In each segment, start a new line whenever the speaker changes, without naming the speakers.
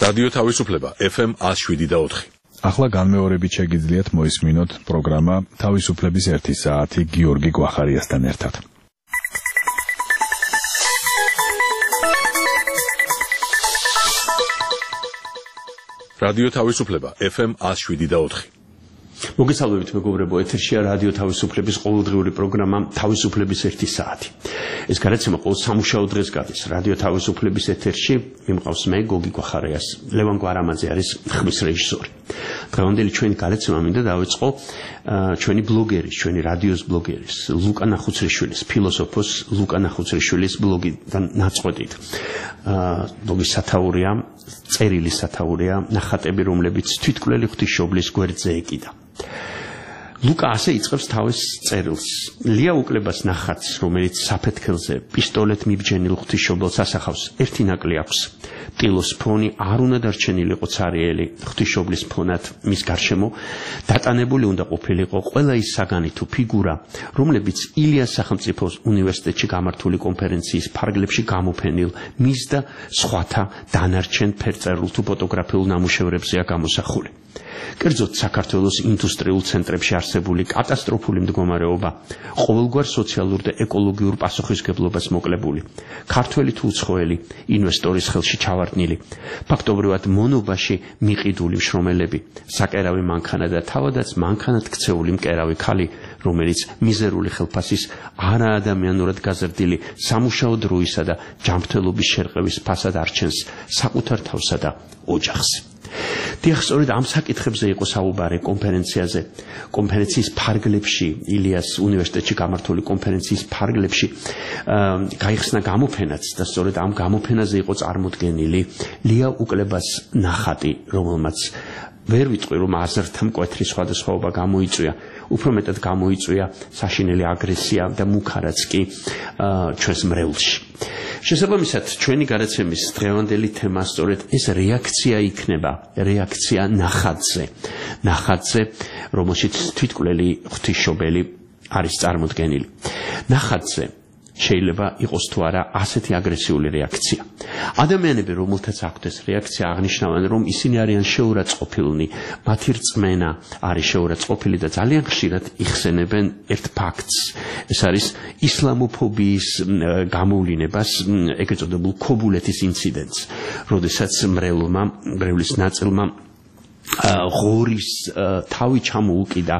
რადიო თავისუფლება FM 107.4.
ახლა განმეორებით შეგიძლიათ მოისმინოთ პროგრამა თავისუფლების 1 საათი გიორგი გვახარიასთან ერთად.
რადიო თავისუფლება FM 107.4.
მოგესალმებით მეგობრებო, ეთერშია რადიო თავისუფლების ყოველდღიური პროგრამა თავისუფლების 1 საათი. ეს გადაცემა ყოველ სამუშაო დღეს გადის რადიო თავისუფლების ეთერში. მიმყავს მე გოგი გვახარიას, ლევან გვარამაძე არის ხმის რეჟისორი. დღევანდელი ჩვენი გადაცემა მინდა დავიწყო ჩვენი ბლოგერის, ჩვენი რადიოს ბლოგერის ლუკა ნახუცრიშვილის, ფილოსოფოს ლუკა ნახუცრიშვილის ბლოგიდან ნაწყვეტით. ბლოგის სათაურია, წერილის სათაურია ნახატები, რომლებიც თვითკვლელი ღვთისმშობლის გვერდზე ეკიდა. ლუკა ასე იწყებს თავის წერილს. ლია უკლებას ნახატს, რომელიც საფეთქელზე პისტოლეთ მიბჯენილ ღვთისმშობელს ასახავს, ერთი ნაკლი აქვს. ტილოს ფონი არ უნდა დარჩენილიყო ცარიელი ღვთისმშობლის ფონად მის გარშემო, დატანებული უნდა ყოფილიყო ყველა ის საგანი თუ ფიგურა, რომლებიც ილიას სახელმწიფოს უნივერსიტეტში გამართული კონფერენციის ფარგლებში გამოფენილ მის და სხვათა დანარჩენ ფერწერულ თუ ფოტოგრაფიულ ნამუშევრებზეა გამოსახული. კერძოდ საქართველოს ინდუსტრიულ ცენტრებში არსებული კატასტროფული მდგომარეობა, ყოველგვარ სოციალურ და ეკოლოგიურ პასუხისმგებლობას მოკლებული, ქართველი თუ უცხოელი ინვესტორის ხელში ჩავარდნილი, ფაქტობრივად მონობაში მიყიდული მშრომელები, საკერავი მანქანა და თავადაც მანქანად ქცეული მკერავი ქალი, რომელიც მიზერული ხელფასის არაადამიანურად გაზრდილი სამუშაო დროისა და ჯანმრთელობის შერყევის ფასად არჩენს საკუთარ თავსა და ოჯახს. დიახ, სწორედ ამ საკითხებზე იყო საუბარი კონფერენციაზე. კონფერენციის ფარგლებში, ილიას უნივერსიტეტში გამართული კონფერენციის ფარგლებში გაიხსნა გამოფენაც და სწორედ ამ გამოფენაზე იყო წარმოდგენილი ლია უკლებას ნახატი, რომელმაც ვერ ვიტყვი, რომ აზრთა მკვეთრი სხვადასხვაობა გამოიწვია. უფრო მეტად გამოიწვია საშინელი აგრესია და მუქარაც კი ჩვენს მრევლში. შესაბამისად, ჩვენი გადაცემის დღევანდელი თემა სწორედ ეს რეაქცია იქნება, რეაქცია ნახატზე, რომელშიც თვითკვლელი ღვთისმშობელი არის წარმოდგენილი. ნახატზე შეიძლება იყოს თუ არა ასეთი აგრესიული რეაქცია. ადამიანები, რომელთაც აქვთ ეს რეაქცია, აღნიშნავენ, რომ ისინი არიან შეურაცხყოფილნი, მათი რწმენა არის შეურაცხყოფილი და ძალიან ხშირად იხსენებენ ერთ ფაქტს. ეს არის ისლამოფობიის გამოვლინებას, ეგრეთ წოდებულ ქობულეთის ინციდენტს, როდესაც მრევლის ნაწილმა ღორის თავი ჩამოუკიდა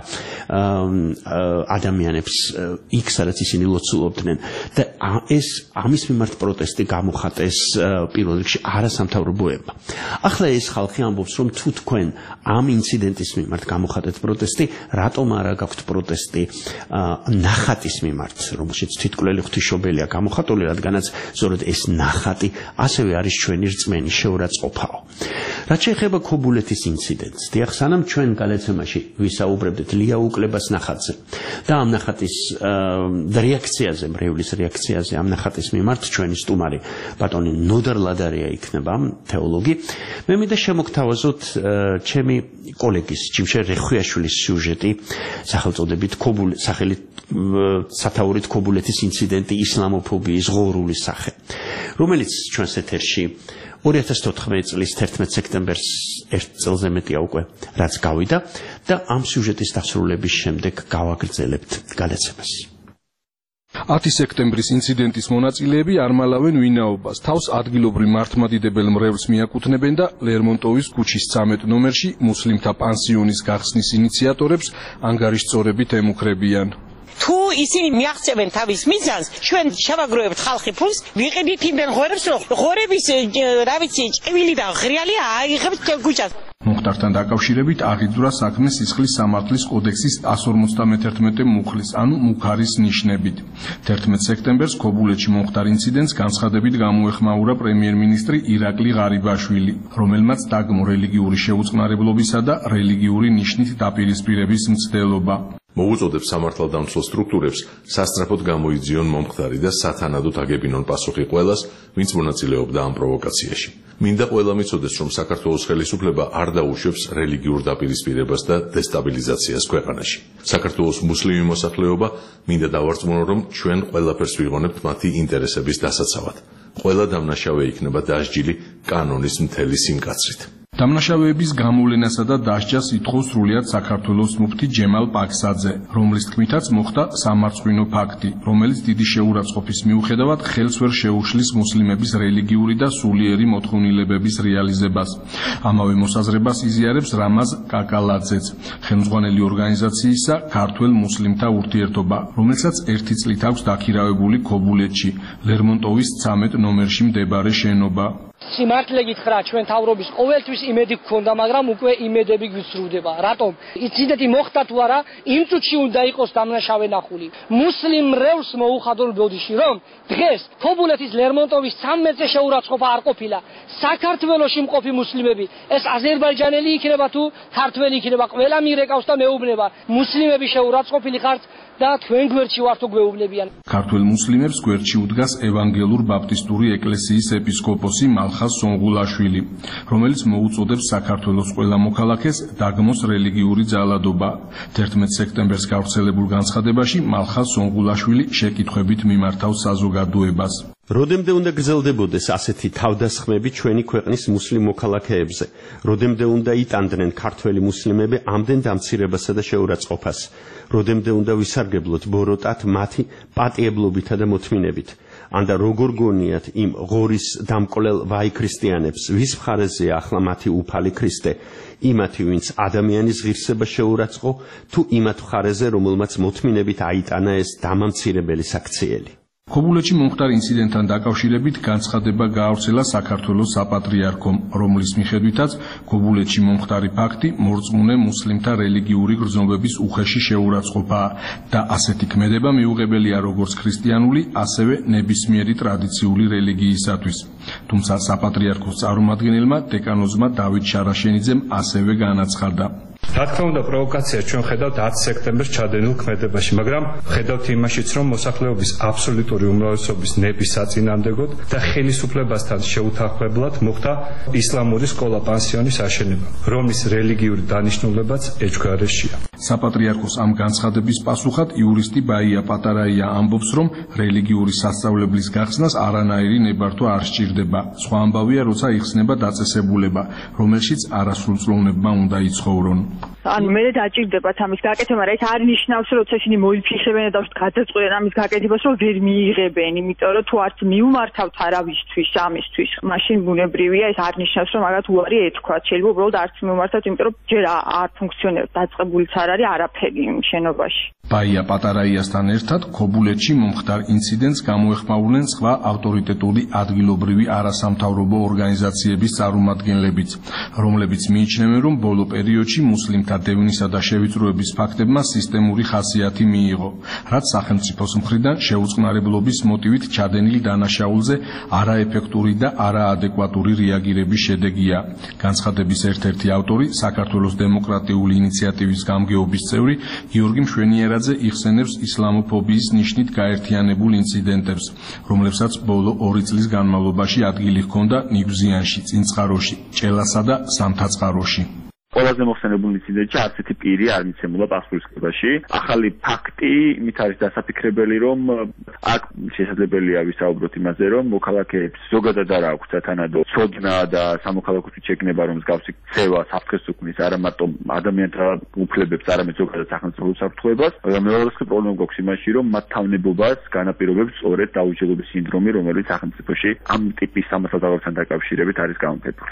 ადამიანებს იქ, სადაც ისინი ლოცულობდნენ და ეს ამის მიმართ პროტესტი გამოხატეს პირველ რიგში არასამთავრობოებმა. ახლა ეს ხალხი ამბობს, რომ თუ თქვენ ამ ინციდენტის მიმართ გამოხატეთ პროტესტი, რატომ არა გაქვთ პროტესტი ნახატის მიმართ, რომელშიც თვითკვლელი ღვთისმშობელია გამოხატული, რადგანაც სწორედ ეს ნახატი ასევე არის ჩვენი რწმენის შეურაცხყოფაო. რაც შეეხება ქობულეთის ინციდენტს, დიახ, სანამ ჩვენ გადაცემაში ვისაუბრებდით ლია უკლებას ნახატზე და ამ ნახატის რეაქციაზე, მრევლის რეაქციაზე ამ ნახატის მიმართ, ჩვენი სტუმარი ბატონი ნოდარ ლადარია იქნება, თეოლოგი. მე მინდა შემოგთავაზოთ ჩემი კოლეგის ჯიმშე რეხვიაშვილის სიუჟეტი სახელწოდებით სათაურით ქობულეთის ინციდენტი, ისლამოფობიის ღორული სახე, რომელიც ჩვენს ეთერში 2014 წლის 11 სექტემბერს 1 წელზე მეტია უკვე რაც გავიდა და ამ სიუჟეტის დასრულების შემდეგ გავაგრძელებთ გადაცემას.
10 სექტემბრის ინციდენტის მონაწილეები არ მალავენ ვინაობას. თავს ადგილობრივ მართლმადიდებელ მრევლს მიაკუთვნებენ და ლერმონტოვის ქუჩის 13 ნომერში მუსლიმთა პანსიონის გახსნის ინიციატორებს ანგარიშწორებით ემუქრებიან.
თუ ისინი მიაღწევენ თავის მიზანს, ჩვენ შევაგროვებთ ხალხი ფულს, ვიყიდით იმენ ღორებს, რომ ღორების რა ვიცი, ჭკვილი და ღრიალი აიღებთ ქუჩას.
მომხდართან დაკავშირებით აღიძვრა საქმე სისხლის სამართლის კოდექსის 151 მუხლის, ანუ მუქარის ნიშნებით. 11 სექტემბერს ქობულეთში მომხდარ ინციდენტს განცხადებით გამოეხმაურა პრემიერ-მინისტრი ირაკლი ღარიბაშვილი, რომელმაც დაგმო რელიგიური შეუწყნარებლობისა და რელიგიური ნიშნით დაპირისპირების მცდელობა.
მოუწოდებს სამართალდამცველ სტრუქტურებს სასწრაფოდ გამოიძიონ მომხდარი და სათანადოდ აგებინონ პასუხი ყველას, ვინც მონაწილეობდა ამ პროვოკაციაში. მინდა ყველა მიცოდეს, რომ საქართველოს ხელისუფლება არ დაუშვებს რელიგიურ დაპირისპირებას და დესტაბილიზაციას ქვეყანაში. საქართველოს მუსლიმი მოსახლეობა მინდა დავარწმუნო, რომ ჩვენ ყველაფერს ვიღონებთ მათი ინტერესების დასაცავად. ყველა დამნაშავე იქნება დასჯილი კანონის მთელი სიმკაცრით.
დამნაშავეების გამოვლენასა და დასჯას ითხოვს სრულიად საქართველოს მუფთი ჯემალ პაკსაძე, რომლის თქმითაც მოხდა სამარცხვინო ფაქტი, რომელიც დიდი შეურაცხყოფის მიუხედავად ხელს ვერ შეუშლის მუსლიმების რელიგიური და სულიერი მოთხოვნილებების რეალიზებას. ამავე მოსაზრებას იზიარებს რამაზ კაკალაძეც, ხელმძღვანელი ორგანიზაციისა ქართველ მუსლიმთა ურთიერთობა, რომელსაც 1 წლით აქვს დაქირავებული ქობულეთში, ლერმონტოვის 13 ნომერში მდებარე შენობა.
სიმართლე გითხრა, ჩვენ თავრობის ყოველთვის იმედი გქონდა, მაგრამ უკვე იმედები გვიცრუდება. რატომ? ინციდენტი მოხდა თუ არა, იმ წუთში უნდა იყოს დამნაშავე ნახული. მუსლიმ რევლს მოუხადონ ბოდიში, რომ დღეს ქობულეთის ლერმონტოვის 13-ზე შეურაცხყოფა არ ყოფილა. საქართველოში მყოფი მუსლიმები, ეს აზერბაიჯანელი იქნება თუ ქართველი იქნება, ყველა მირეკავს და მეუბნება. მუსლიმები შეურაცხყოფილი ხართ და თქვენ გვერდში ვართ გვეუბნებიან.
ქართველ მუსლიმებს გვერდში უდგას ევანგელურ ბაპტისტური ეკლესიის ეპისკოპოსი მალხაზ სონღულაშვილი, რომელიც მოუწოდებს საქართველოს ყველა მოქალაქეს დაგმოს რელიგიური ძალადობა. 11 სექტემბერს გავრცელებულ განცხადებაში მალხაზ სონღულაშვილი შეკითხვებით მიმართავს საზოგადოებას.
Rodemde უნდა გრძელდებოდეს ასეთი თავდასხმები ჩვენი ქვეყნის მუსლიმ მოქალაქეებზე. Rodemde უნდა იტანდნენ ქართველი მუსლიმები ამდენ დამცირებასა და შეურაცხყოფას. Rodemde უნდა ვისარგებლოთ ბოროტად მათი პატიებლობითა და მოთმინებით. Анда როგორ გონიათ იმ ღორის დამკვლელ ვაი ქრისტიანებს, ვის მხარეზეა ახლა მათი უფალი ქრისტე, იმათი ვინც ადამიანის ღირსება შეურაცხო, თუ იმათ მხარეზე, რომელმაც მოთმინებით აიტანა ეს დამამცირებელი საქციელი.
ქობულეთში მომხდარ ინციდენტთან დაკავშირებით განცხადება გაავრცელა საქართველოს საპატრიარქომ, რომლის მიხედვითაც ქობულეთში მომხდარი ფაქტი მორწმუნე მუსლიმთა რელიგიური გრძნობების უხეში შეურაცხყოფაა და ასეთი ქმედება მიუღებელია როგორც ქრისტიანული, ასევე ნებისმიერი ტრადიციული რელიგიისათვის. თუმცა საპატრიარქოს წარმომადგენელმა დეკანოზმა დავით შარაშენიძემ ასევე განაცხადა.
რა თქმა უნდა, პროვოკაცია ჩვენ ხედავთ 10 სექტემბერს ჩადენილ ქმედებაში, მაგრამ ხედავთ იმაშიც, რომ მოსახლეობის აბსოლუტური უმრავლესობის ნების საწინააღმდეგოდ და ხელისუფლებასთან შეუთანხმებლად მოხდა ისლამური სკოლა-პანსიონის აშენება, რომლის რელიგიური დანიშნულებაც ეჭვგარეშეა.
საპატრიარქოს ამ განცხადების პასუხად იურისტი ბაია პატარაია ამბობს, რომ რელიგიური სასწავლებლის გახსნას არანაირი ნებართვა არ სჭირდება. სხვა ამბავია, როცა იხსნება დაწესებულება, რომელშიც არასრულწლოვნებმა უნდა იცხოვრონ.
ანუ მე დაჭირდებათ ამის გაკეთება, მაგრამ ეს არ ნიშნავს, რომ წესინი მოიფიქრებენ და გადაწყვეტენ ამის გაკეთებას, რომ ვერ მიიღებენ, იმიტომ რომ თუ არც მიუმართავთ არავისთვის ამისთვის, მაშინ ბუნებრივია ეს არ ნიშნავს, რომ მაგათ უარი ეთქვათ. შეიძლება უბრალოდ არც მიუმართავთ, იმიტომ რომ ჯერ არ ფუნქციონირებს, დაწყებულიც არ არის არაფერი იმ შენობაში.
ბაია პატარაიასთან ერთად ქობულეთში მომხდარ ინციდენტს გამოეხმაურნენ სხვა ავტორიტეტული ადგილობრივი არასამთავრობო ორგანიზაციების წარმომადგენლებიც, რომლებიც მიიჩნევენ, რომ ბოლო პერიოდში მუსლიმთა დევნისა და შევიწროების ფაქტებმა სისტემური ხასიათი მიიღო, რაც სახელმწიფოს მხრიდან შეუწყნარებლობის მოტივით ჩადენილ დანაშაულზე არაეფექტური და არაადეკვატური რეაგირების შედეგია. განცხადების ერთ-ერთი ავტორი, საქართველოს დემოკრატიული ინიციატივის გამგეობის წევრი გიორგი მშვენიერაძე იხსენებს ისლამოფობიის ნიშნით გაერთიანებულ ინციდენტებს, რომლებსაც ბოლო 2 წლის განმავლობაში ადგილი ჰქონდა ნიგვზიანში, წინწყაროში, ჭელასა და სამთაწყაროში.
ყველაზე მოხსენებულ ინციდენტში ასეთი პირი არ მიცემულა პასუხისმგებაში. ახალი ფაქტი იმით არის დასაფიქრებელი, რომ აქ შესაძლებელია ვისაუბროთ იმაზე, რომ მოქალაქეებს ზოგადად არ აქვს სათანადო ცოდნა და სამოქალაქო შექმნება, რომ მსგავსი ქცევა საფრთხეს უქმნის არა მარტო ადამიანთა უფლებებს, არამედ ზოგადად სახელმწიფო უსაფრთხოებას. მეორე პრობლემა გვაქვს იმაში, რომ მათ თავნებობას განაპირობებს სწორედ დაუჯერების სინდრომი, რომელიც სახელმწიფოში ამ ტიპის სამართალდამცავებთან დაკავშირებით არის გამოფებული.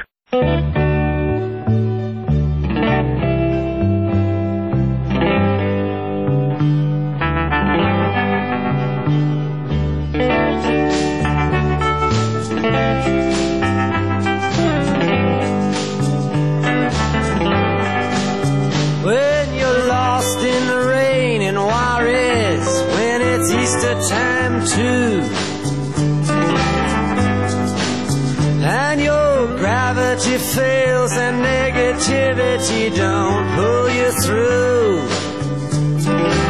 Time too, and your gravity fails and negativity don't pull you through.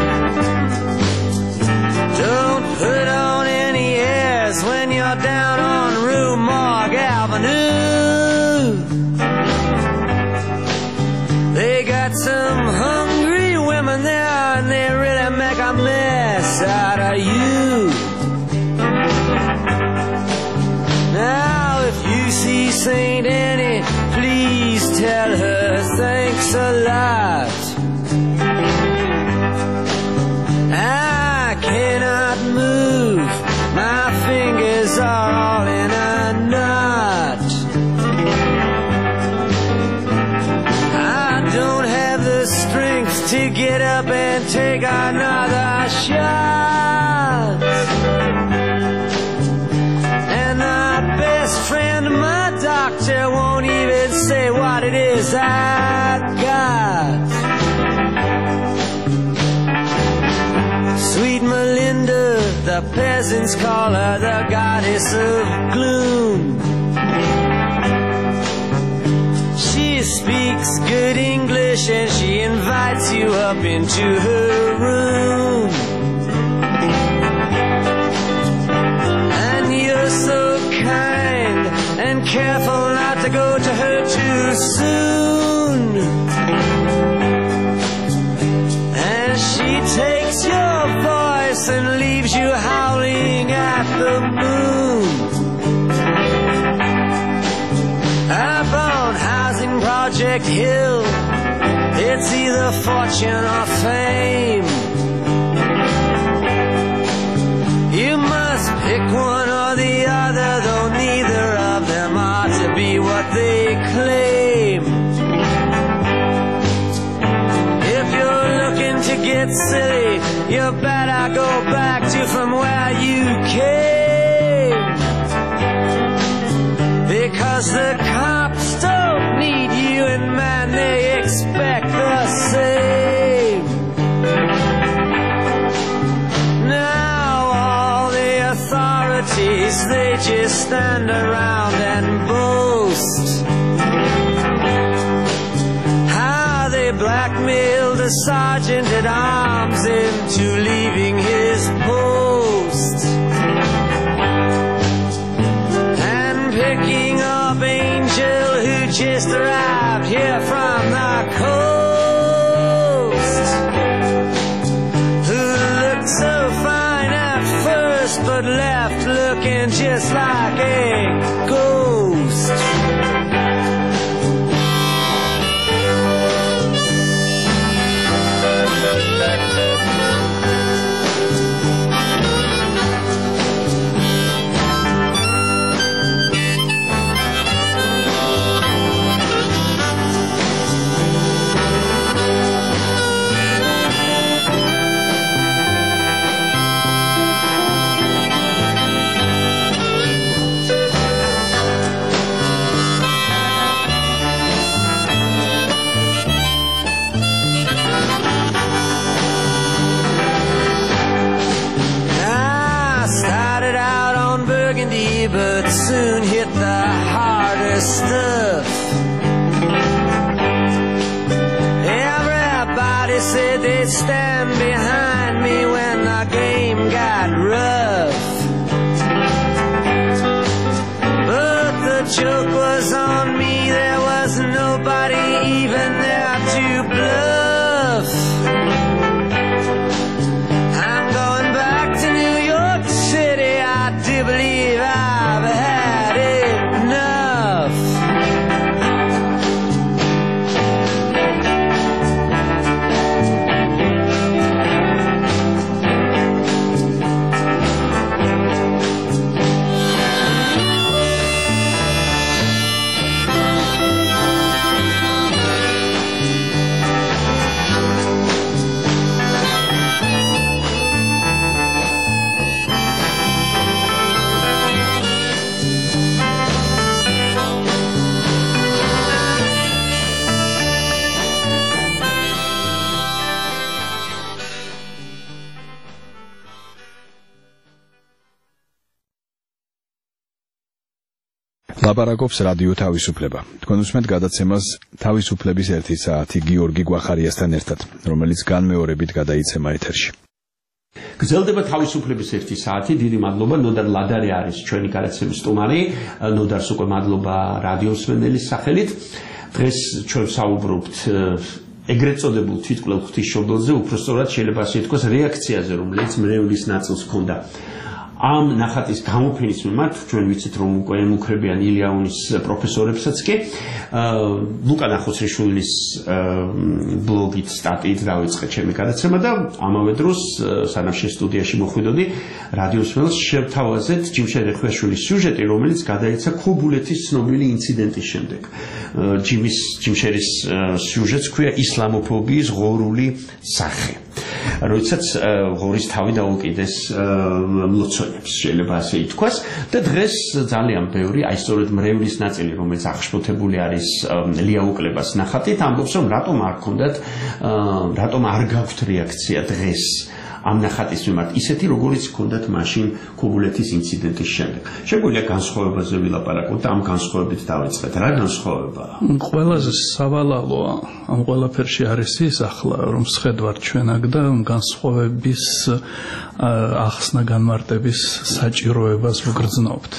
you. Now if you see Saint Annie, please tell her thanks a lot. I cannot move, my fingers are all in a knot. I don't have the strength to get up and take another shot. And my best friend, my doctor, won't even say what it is I got. Sweet Melinda, the peasants call her the goddess of gloom. She speaks good English and she invites you up into her room. And you're so kind and careful not to go to her too soon. And she takes your voice and leaves you howling at the moon. Up on Housing Project Hill, it's either fortune or fame. You must pick one or the other, though neither of them ought to be what they claim. If you're looking to get silly, you better go back to from where you came. Because the cops don't need you, and man, they expect the same. Now all the authorities, they just stand around and boast how they blackmailed the sergeant at arms into leaving his post. And picking up Angel, who just arrived here from the coast, who looked so fine at first but left looking just like a ghost. But soon hit the harder stuff. Everybody said they'd stand behind me when the game got rough. But the joke was on me, there was nobody even there to bluff. I'm going back to New York City, I do believe I've had enough.
ლაპარაკობს რადიო თავისუფლება. თქვენ უსმენთ გადაცემას თავისუფლების 1 საათი გიორგი გვახარიასთან ერთად, რომელიც განმეორებით გადაიცემა ეთერში.
გრძელდება თავისუფლების 1 საათი. დიდი მადლობა. ნოდარ ლადარი არის ჩვენი გადაცემის სტუმარი. ნოდარს უკვე მადლობა რადიოსმენელის სახელით. დღეს ჩვენ საუბრობთ ეგრეთ წოდებულ თვითკვლევ ღვთისმშობელზე უпростоრად შეიძლება ასე ითქვას რეაქციაზე, რომელიც მრევლის ნაწილს ჰქონდა. ამ ნახატის გამოფენის მიმართ ჩვენ ვიცით რომ უკვე ემუქრებიან ილიაუნის პროფესორებსაც კი ლუკა ნახოცრიშვილის ბლოგით სტატიით დავიწყე ჩემი გადაცემა და ამავე დროს სანამ სტუდიაში მოხვიდოდი რადიოს ველს შევთავაზეთ ჯიმშერ ხვეშვილის სიუჟეტი რომელიც გადაიცა ქობულეთის ცნობილი ინციდენტის შემდეგ ჯიმშერის სიუჟეტს ქვია ისლამოფობიის ღორული სახე როდესაც ღორის თავი დაუკიდეს მლოცველებს შეიძლება ასე ითქვას და დღეს ძალიან ბევრი აი სწორედ მრევლის ნაწილი რომელიც აღშფოთებული არის ლიაუკლებას ნახატით ამბობს რომ რატომ არ გაქვთ რეაქცია დღეს ამ ნახატის მიმართ ისეთი როგორიც ჰქონდათ მაშინ ქობულეთის ინციდენტის შემდეგ. შეგვიძლია განსხვავებაზე ვილაპარაკოთ და ამ განსხვავებით დავიწყეთ. რა განსხვავებაა?
ყველაზე სავალალოა ამ ყველაფერში არის ის ახლა რომ სხედვართ ჩვენ აქ და განსხვავების ახსნა განმარტების საჭიროებას ვგრძნობთ.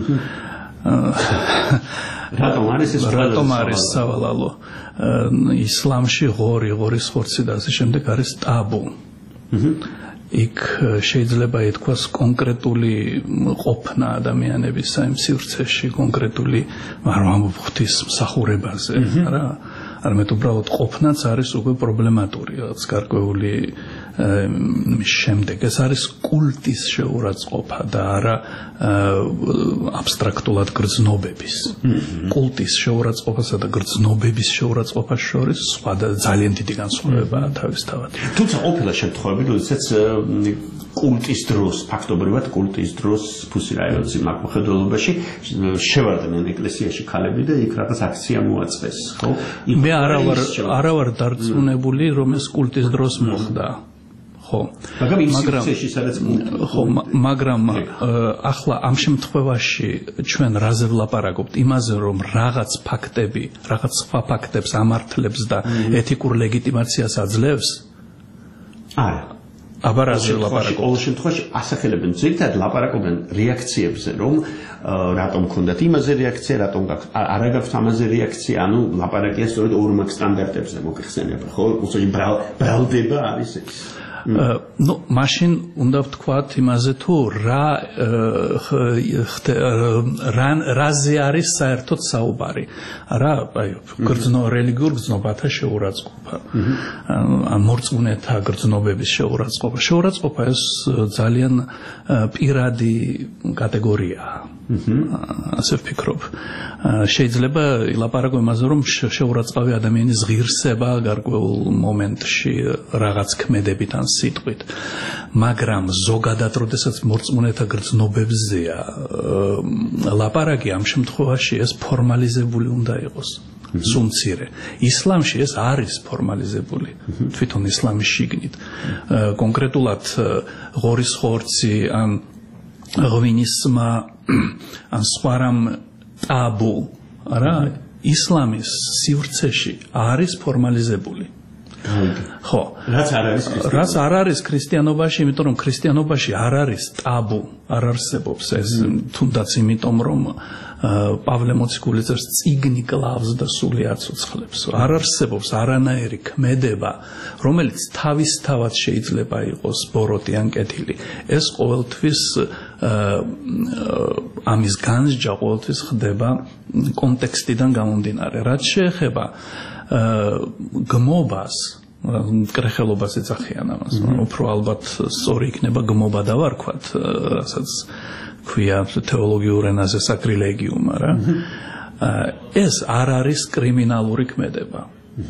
რატომ არის სავალალო? ისლამში ღორის ხორცი და ასე შემდეგ არის ტაბუ. იქ შეიძლება ითქვას კონკრეტული ყოფნა ადამიანების აი სივრცეში კონკრეტული მაგრამ ღვთის მსახურებაზე რა არამედ უბრალოდ ყოფნაც არის უკვე პრობლემატური რაც გარკვეული შემდეგ ეს არის კულტის შეურაცხყოფა და არა აბსტრაქტულად გრძნობების კულტის შეურაცხყოფასა და გრძნობების შეურაცხყოფას შორის სხვა და ძალიან დიდი განსხვავებაა თავისთავად
თუმცა ყოფილა შემთხვევები როდესაც კულტის დროს ფაქტობრივად კულტის დროს ფუსირაევიცი მაკმხედველობაში შევარდნენ ეკლესიაში ქალები და იქ რაღაც აქცია მოაწყეს ხო
მე არა ვარ დარწმუნებული რომ ეს კულტის დროს მოხდა მაგრამ ახლა ამ შემთხვევაში ჩვენ რაზე ვლაპარაკობთ იმაზე რომ რაღაც ფაქტები რაღაც სხვა ფაქტებს ამართლებს და ეთიკურ ლეგიტიმაციას აძლევს არა აბა რაზე ვლაპარაკობთ
ყოველ შემთხვევაში ასახელებენ ძირითადად ლაპარაკობენ რეაქციებზე რომ რატომ ქონდათ იმაზე რეაქცია რატომ არა გაქვთ ამაზე რეაქცია ანუ ლაპარაკია სწორედ ორ მაგ სტანდარტებზე მოგეხსენება ხო უცებ ბრალდება არის ეს
ну машин უნდა ვთქვათ იმაზე თუ რაზე არის საერთოდ საუბარი რა აი რელიგიურ გრძნობათა შეურაცხყოფა ან მორწმუნეთა გრძნობების შეურაცხყოფა ეს ძალიან პირადი კატეგორიაა ასე ვფიქრობ შეიძლება ილაპარაკო იმაზე რომ შეურაცხყოფი ადამიანის ღირსება გარკვეულ მომენტში რაღაც ქმედებით ან სიტყვით მაგრამ ზოგადად როდესაც მორწმუნეთა გრძნობებზეა ლაპარაკი ამ შემთხვევაში ეს ფორმალიზებული უნდა იყოს სუმცირე ისლამში ეს არის ფორმალიზებული თვითონ ისლამის შიგნით კონკრეტულად ღორის ხორცი ან ღვინისმა ან სხვა რამ ტაბუ რა ისლამის სივრცეში არის ფორმალიზებული ხო რაც არ არის ქრისტიანობაში იმიტომ რომ ქრისტიანობაში არ არის ტაბუ არ არსებობს ეს თუნდაც იმიტომ რომ პავლე მოციქულიძეს წიგნი კლავს და სული აცოცხლებს არ არსებობს არანაირი ქმედება რომელიც თავისთავად შეიძლება იყოს ბოროტი ან კეთილი ეს ყოველთვის ამის განსჯა ყოველთვის ხდება კონტექსტიდან გამომდინარე რაც შეეხება გმობას კრეხელობას ეძახიან ამას უფრო ალბათ სწორი იქნება გმობა დავარქვათ რასაც ქვია თეოლოგიურ ენაზე საკრილეგიუმ რა ეს არ არის კრიმინალური ქმედება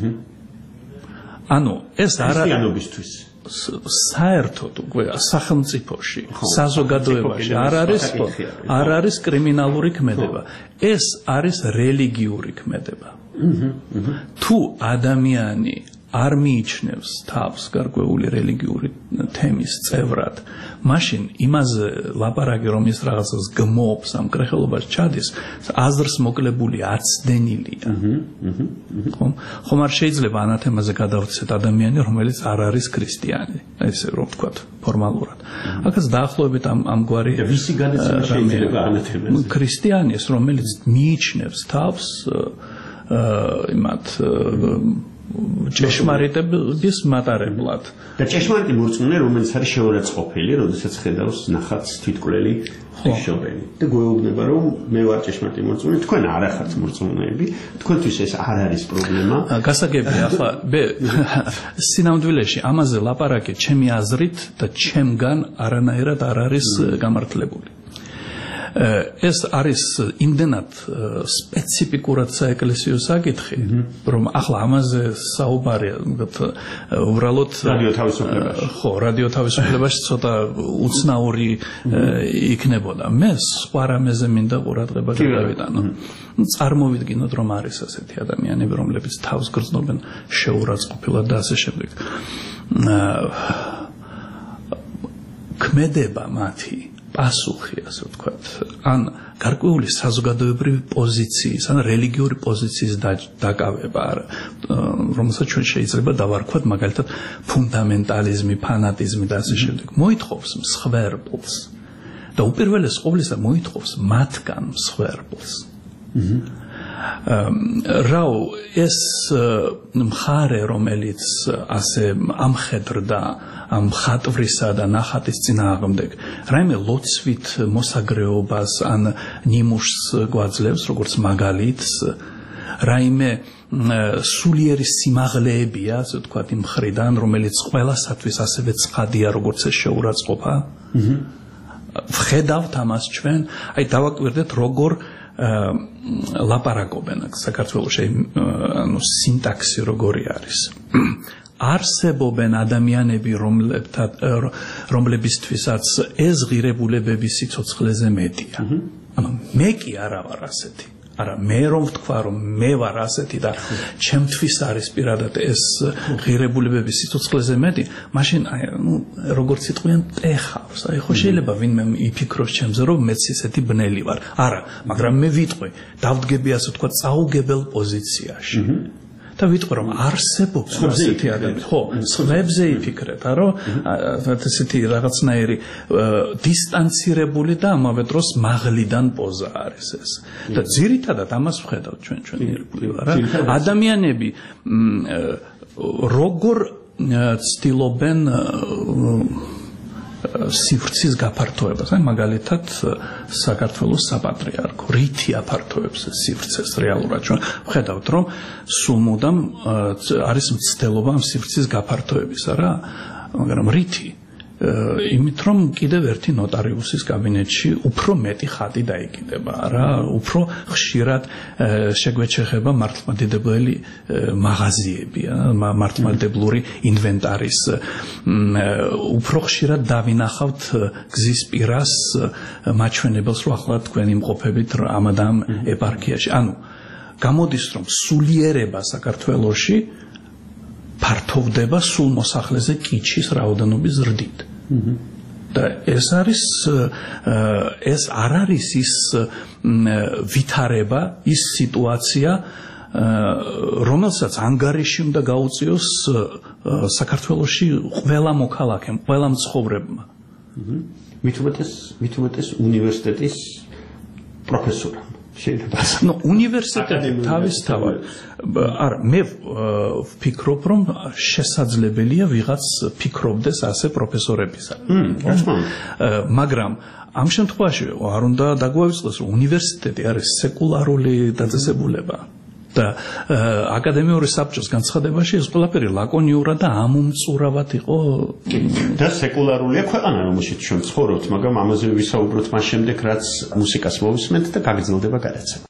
ანუ ეს ქრისტიანობისთვის საერთოდ უკვე სახელმწიფოში საზოგადოებაში არ არის კრიმინალური ქმედება ეს არის რელიგიური ქმედება თუ ადამიანი არ მიიჩნევს თავს გარკვეული რელიგიური თემის წევრად მაშინ იმაზე ლაპარაკი რომ ის რაღაცას გმობს ამ კრეხელობას ჩადის აზრს მოკლებული აცდენილია ხომ არ შეიძლება ანათემაზე გადავცეთ ადამიანი რომელიც არ არის ქრისტიანი ესე რომ ვთქვათ ფორმალურად აქაც დაახლოებით ამგვარი
ვისი განეცემა შეიძლება ანათემაზე
ქრისტიანის რომელიც მიიჩნევს თავს იმათ ჭეშმარიტების მატარებლად.
და ჭეშმარიტი მორწმუნე, რომელიც არის შეურაცხყოფილი, როდესაც ხედავს ნახატს თვითკვლელი ღვთისმშობელი. და გვეუბნება, რომ მე ვარ ჭეშმარიტი მორწმუნე, თქვენ არ ახართ მორწმუნეები, თქვენთვის ეს არ არის პრობლემა.
გასაგებია, ახლა მე სინამდვილეში ამაზე ლაპარაკი ჩემი აზრით და ჩემგან არანაირად არ არის გამართლებული. ეს არის იმდენად სპეციფიკურად საეკლესიო საკითხი, რომ ახლა ამაზე საუბარია, უბრალოდ
რადიო თავისუფლებაში.
ხო, რადიო თავისუფლებაში ცოტა უცნაური იქნებოდა. მე სხვა რამეზე მინდა ყურადღება გადავიტანო. წარმოვიდგინოთ, რომ არის ასეთი ადამიანები, რომლებიც თავს გრძნობენ შეურაცხყოფილად და ასე შემდეგ. ქმედება მათი პასუხი, ასე ვთქვათ, ან გარკვეული საზოგადოებრივი პოზიციის, ან რელიგიური პოზიციის დაკავება, რომელსაც ჩვენ შეიძლება დავარქვათ მაგალითად ფუნდამენტალიზმი, ფანატიზმი და ასე შემდეგ. მოითხოვს მსხვერპლს და უპირველეს ყოვლისა მოითხოვს მათგან მსხვერპლს. რაო ეს მხარე, რომელიც ასე ამხედრდა ამ ხატვრისა და ნახატის წინააღმდეგ, რაიმე ლოცვით მოსაგრეობას ან ნიმუშს გვაძლევს, როგორც მაგალითს, რაიმე სულიერი სიმაღლეებია, ასე ვთქვათ, იმ მხრიდან, რომელიც ყველასათვის ასევე ცხადია, როგორც ეს შეურაცხყოფა. ვხედავთ ამას ჩვენ, აი დავაკვირდეთ, როგორ ლაპარაკობენ საქართველოში, ანუ სინტაქსი როგორი არის. არსებობენ ადამიანები, რომლებისთვისაც ეს ღირებულებები სიცოცხლეზე მეტია. ანუ მე კი არა ვარ ასეთი. არა, მე რომ ვთქვა, რომ მე ვარ ასეთი და ჩემთვის არის პირადად ეს ღირებულებები სიცოცხლეზე მეტი, მაშინ როგორც იტყვიან, ტეხავს. აი ხო შეიძლება ვინმე იფიქროს ჩემზე, რომ მეც ისეთი ბნელი ვარ. არა, მაგრამ მე ვიტყვი, დავდგები ასე ვთქვათ, წაუგებელ პოზიციაში. და ვიტყვი, რომ არსებობს ასეთი ადამიანი. ხო, სხვებზე იფიქრეთ, რომ ასეთი რაღაცნაირი დისტანცირებული და ამავე დროს მაღლიდან პოზა არის ეს. და ძირითადად ამას ვხედავთ ჩვენ ირგვლივ, რა. ადამიანები როგორ ცდილობენ სივრცის გაფართოებას. აი მაგალითად საქართველოს საპატრიარქო რითი აფართოებს სივრცეს რეალურად. ჩვენ ვხედავთ, რომ სულ მუდამ არის მცდელობა ამ სივრცის გაფართოებისა, რა. მაგრამ რითი? იმით, რომ კიდევ ერთი ნოტარიუსის კაბინეტში უფრო მეტი ხატი დაიკიდება, რა, უფრო ხშირად შეგვეჩეხება მართლმადიდებელი მაღაზიები, მართლმადიდებლური ინვენტარის, უფრო ხშირად დავინახავთ გზის პირას მაჩვენებელს, რომ ახლა თქვენ იმყოფებით ამ და ამ ეპარქიაში. ანუ გამოდის, რომ სულიერება საქართველოში ფართოვდება სულ მოსახლეზე კიჩის რაოდენობის ზრდით. და ეს არ არის ის ვითარება, ის სიტუაცია, რომელსაც ანგარიში უნდა გაუწიოს საქართველოში ყველა მოქალაქემ, ყველა მცხოვრებმა.
მით უმეტეს უნივერსიტეტის პროფესორამ.
No, უნივერსიტეტი თავისთავად არა, მე ვფიქრობ, რომ შესაძლებელია ვიღაც ფიქრობდეს ასე პროფესორებისა. მაგრამ ამ შემთხვევაში არ უნდა დაგვაუწყდეს, რომ უნივერსიტეტი არის სეკულარული დაწესებულება. და აკადემიური საბჭოს განცხადებაში ეს ყველაფერი ლაკონიურად და ამომწურავად იყო.
და სეკულარულია ქვეყანა, რომელშიც ჩვენ ცხოვრობთ, მაგრამ ამაზე ვისაუბროთ მას შემდეგ, რაც მუსიკას მოვისმენთ და გაგრძელდება გადაცემა.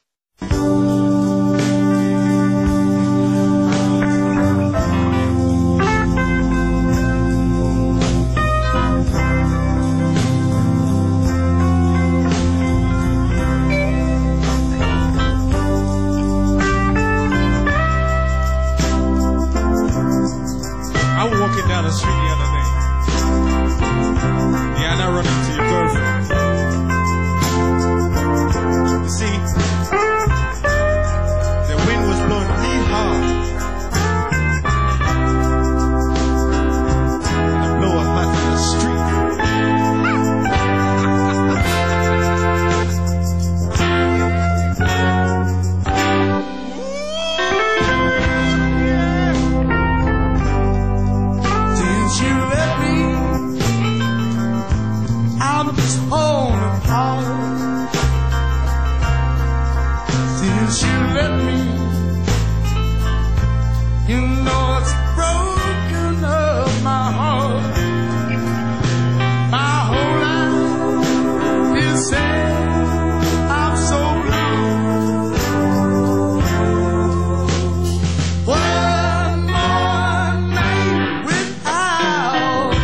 See,
is torn apart. Since you left me, you know it's broken up my heart. My whole life is sad. I'm so blue. One more night without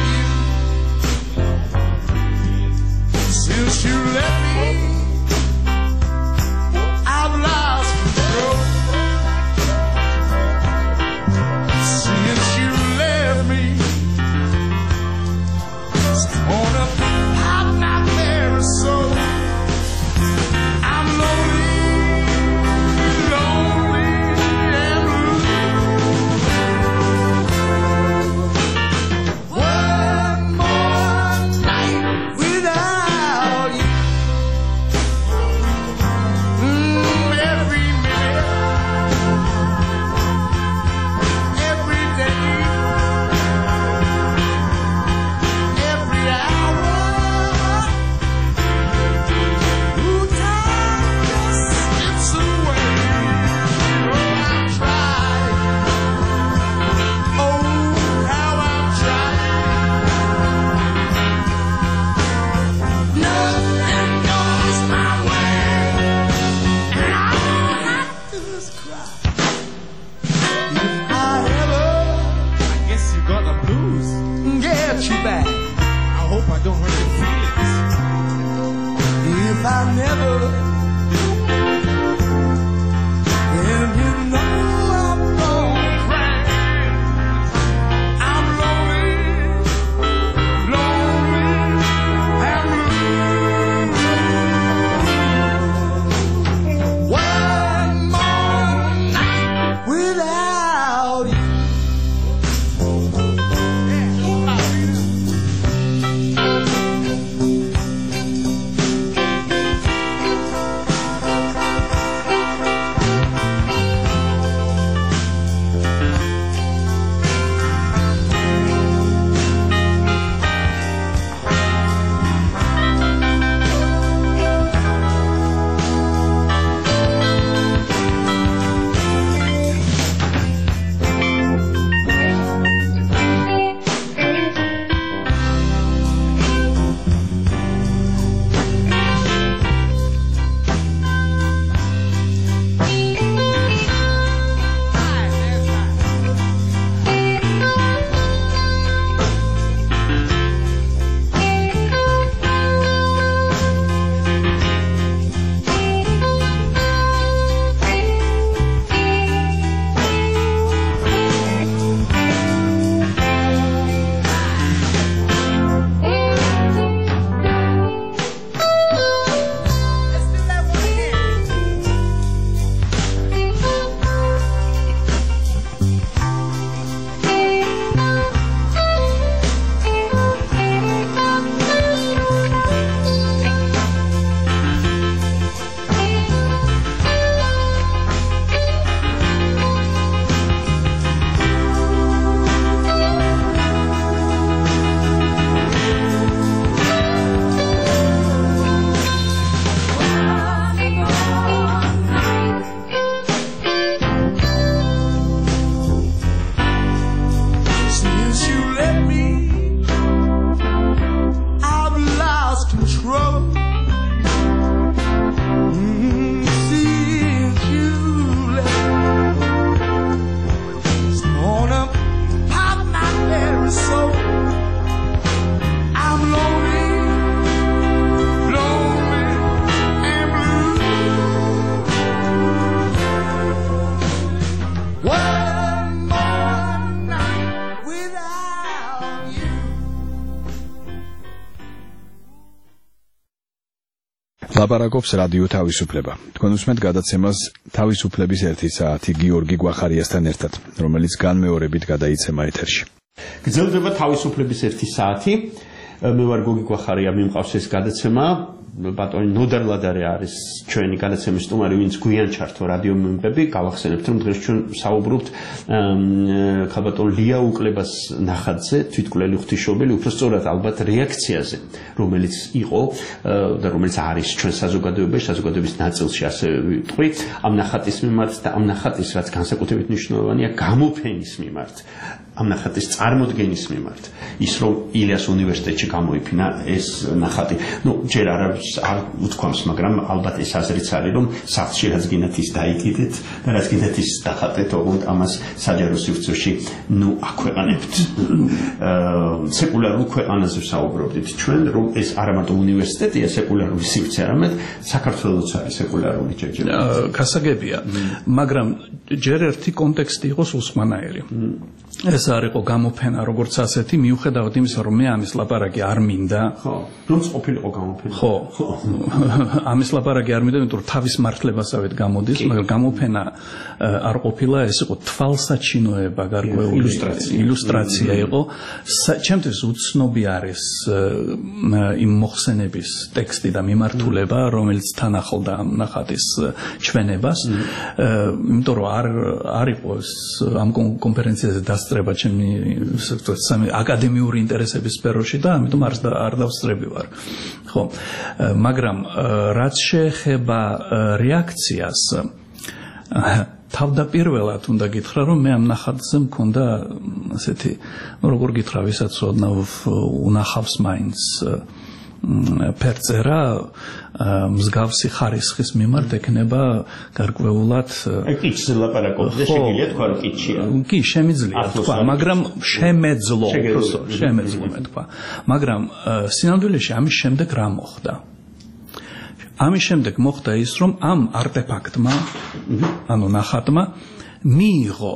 you. Since you left me, I've lost control. Since you left me, it's torn up out my very soul. I'm lonely, lonely and blue. One more night without you. Every minute, every day, every hour. Ooh, time just slips away. Oh, I've tried. Oh, how I've tried. Nothing goes my way, and all I do is cry. If I ever, I guess you got the blues. Get you back. I hope I don't hurt your feelings. If I never, and you know I'm gonna cry. I'm lonely, lonely and blue. One more night without you. Since you left me, I've lost control. Since you left me, it's torn up out my very soul. I'm lonely, lonely and blue. One more night without you.
ლაპარაკობს რადიო თავისუფლება. თქვენ უსმენთ გადაცემას თავისუფლების 1 საათი გიორგი გვახარიასთან ერთად, რომელიც განმეორებით გადაიცემა ეთერში.
გრძელდება თავისუფლების 1 საათი. მე ვარ გოგი გვახარია, მიმყავს ეს გადაცემა. ბატონი ნოდარლადარე არის ჩვენი გადაცემის სტუმარი, ვინც გვიან ჩართო რადიო მომენტები, გავახსენებთ, რომ დღეს ჩვენ საუბრობთ ხალბატონ ლია უკლებას ნახატზე, თვითკვლელი ღვთისმშობელი, უბრალოდ ალბათ რეაქციაზე, რომელიც იყო და რომელიც არის ჩვენ საზოგადოების ნაწილში, ასე ვიტყვი, ამ ნახატის მიმართ და ამ ნახატის, რაც განსაკუთრებით მნიშვნელოვანია, გამოფენის მიმართ. ამ ნახატის წარმოდგენის მიმართ ის რომ ილიას უნივერსიტეტში გამოიფინა ეს ნახატი ჯერ არ უთქვამს მაგრამ ალბათ ეს აზრიც არის რომ სახლში რაც გინდათ ის დაიკიდეთ და რაც გინდათ ის დახატეთ ოღონდ ამას საჯარო სივრცეში აქვეყანებთ სეკულარულ ქვეყანაზე საუბრობდით ჩვენ რომ ეს არა მარტო უნივერსიტეტია სეკულარული სივრცე არამედ საქართველოს არის სეკულარული ჯერჯერობით
გასაგებია მაგრამ ჯერ ერთი კონტექსტი იყოს უსმანაერი ეს არ იყო გამოფენა როგორც ასეთი მიუხედავად იმისა რომ მე ამის ლაპარაკი არ მინდა
ხო რომ ყოფილიყო გამოფენა
ხო ამის ლაპარაკი არ მინდა იმიტომ რომ თავის მართლებასავით გამოდის მაგრამ გამოფენა არ ყოფილა ეს იყო თვალსაჩინოება გარკვეული ილუსტრაცია იყო ჩემთვის უცნობი არის იმ მოხსენების ტექსტი და მიმართულება რომელიც თან ახლდა ამ ნახატის ჩვენებას იმიტომ რომ არ იყო ამ კონფერენციაზე დასწრება ჩემი აკადემიური ინტერესების სფეროში და ამიტომ არ დავსწრები ვარ. ხო, მაგრამ რაც შეეხება რეაქციას თავდაპირველად უნდა გითხრა რომ მე ამ ნახატზე მქონდა ასეთი როგორ გითხრა ვისაც ოდნავ უნახავს მაინც ფერწერა მსგავსი ხარისხის მიმართ ექნება გარკვეულად
კიჩზე ლაპარაკობთ შეგიძლია თქვა რომ კიჩია
კი შემიძლია თქვა მაგრამ შემეძლო მე თქვა მაგრამ სინამდვილეში ამის შემდეგ რა მოხდა ამის შემდეგ მოხდა ის რომ ამ არტეფაქტმა ანუ ნახატმა მიიღო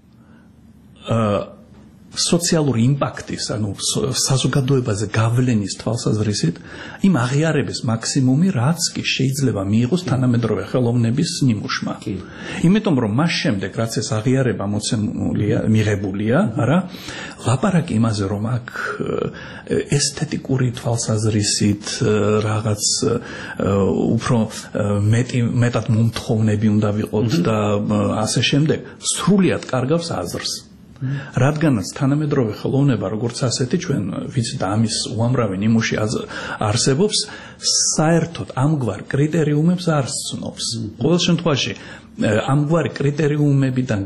სოციალური იმპაქტის, ანუ საზოგადოებაზე გავლენის თვალსაზრისით, იმ აღიარების მაქსიმუმი, რაც კი შეიძლება მიიღოს თანამედროვე ხელოვნების ნიმუშმა. იმიტომ რომ მას შემდეგ, რაც ეს აღიარება მიღებულია, არა, ლაპარაკი იმაზე, რომ აქ ესთეტიკური თვალსაზრისით რაღაც უფრო მეტად მომთხოვნები უნდა ვიყოთ და ასე შემდეგ, სრულიად კარგავს აზრს. რადგანაც თანამედროვე ხელოვნება როგორც ასეთი ჩვენ ვიცით და ამის უამრავი ნიმუში არსებობს საერთოდ ამგვარ კრიტერიუმებს არ ცნობს ყოველ შემთხვევაში ამგვარი კრიტერიუმებიდან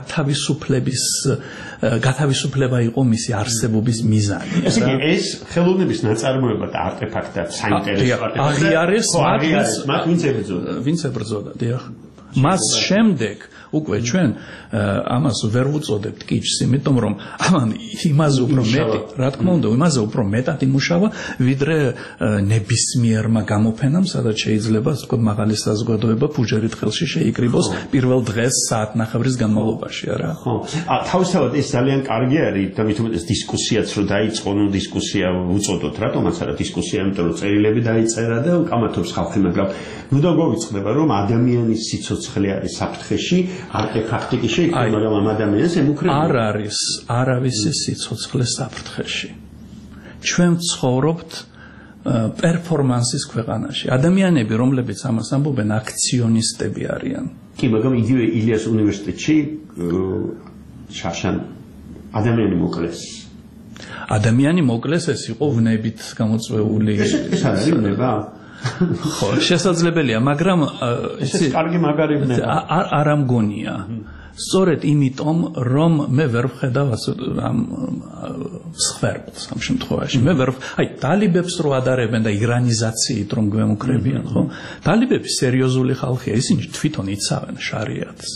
გათავისუფლება იყო მისი არსებობის მიზანი
ეს ხელოვნების ნაწარმოება და არტეფაქტად საინტერესო
აღიარეს ვინც ებრძოდა დიახ მას შემდეგ უკვე ჩვენ ამას ვერ ვუწოდებთ კიჩს, იმიტომ რომ ამან იმაზე უფრო მეტი, რა თქმა უნდა, იმაზე უფრო მეტად იმუშავა, ვიდრე ნებისმიერმა გამოფენამ, სადაც შეიძლება, ასე ვთქვათ, მაღალი საზოგადოება ფუძერით ხელში შეიკრიბოს პირველ დღეს საათნახევრის განმავლობაში, არა?
ხო. თავისთავად ეს ძალიან კარგი არის, და მით უმეტეს დისკუსიაც რო დაიწყო, დისკუსია უწოდოთ, რატომაც არა დისკუსია, იმიტომ რომ წერილები დაიწერა და კამათობს ხალხი, მაგრამ ნუ დაგვიწყდება, რომ ადამიანის სიცოცხლე არის საფრთხეში, არტეფაქტი კი შეიძლება, მაგრამ ამ ადამიანს ემუქრება.
არ არის არავისი სიცოცხლე საფრთხეში. ჩვენ ვცხოვრობთ პერფორმანსის ქვეყანაში. ადამიანები, რომლებიც ამას ამბობენ, აქციონისტები არიან.
კი, მაგრამ იგივე ილიას უნივერსიტეტში შარშან ადამიანი მოკლეს.
ადამიანი მოკლეს, ეს იყო ვნებით გამოწვეული.
ეს არის ვნება?
ხო, შესაძლებელია, მაგრამ
ეს კარგი მაგარი ვნება.
არ ამგონია. სწორედ იმიტომ, რომ მე ვერ ვხედავ ამ სხერბლს ამ შემთხვევაში. მე ვერ ტალიბებს რო ადარებენ და ირანიზაციით რომ გვემუქრებიან, ხო? ტალიბები სერიოზული ხალხია, ისინი თვითონ იცავენ შარიათს.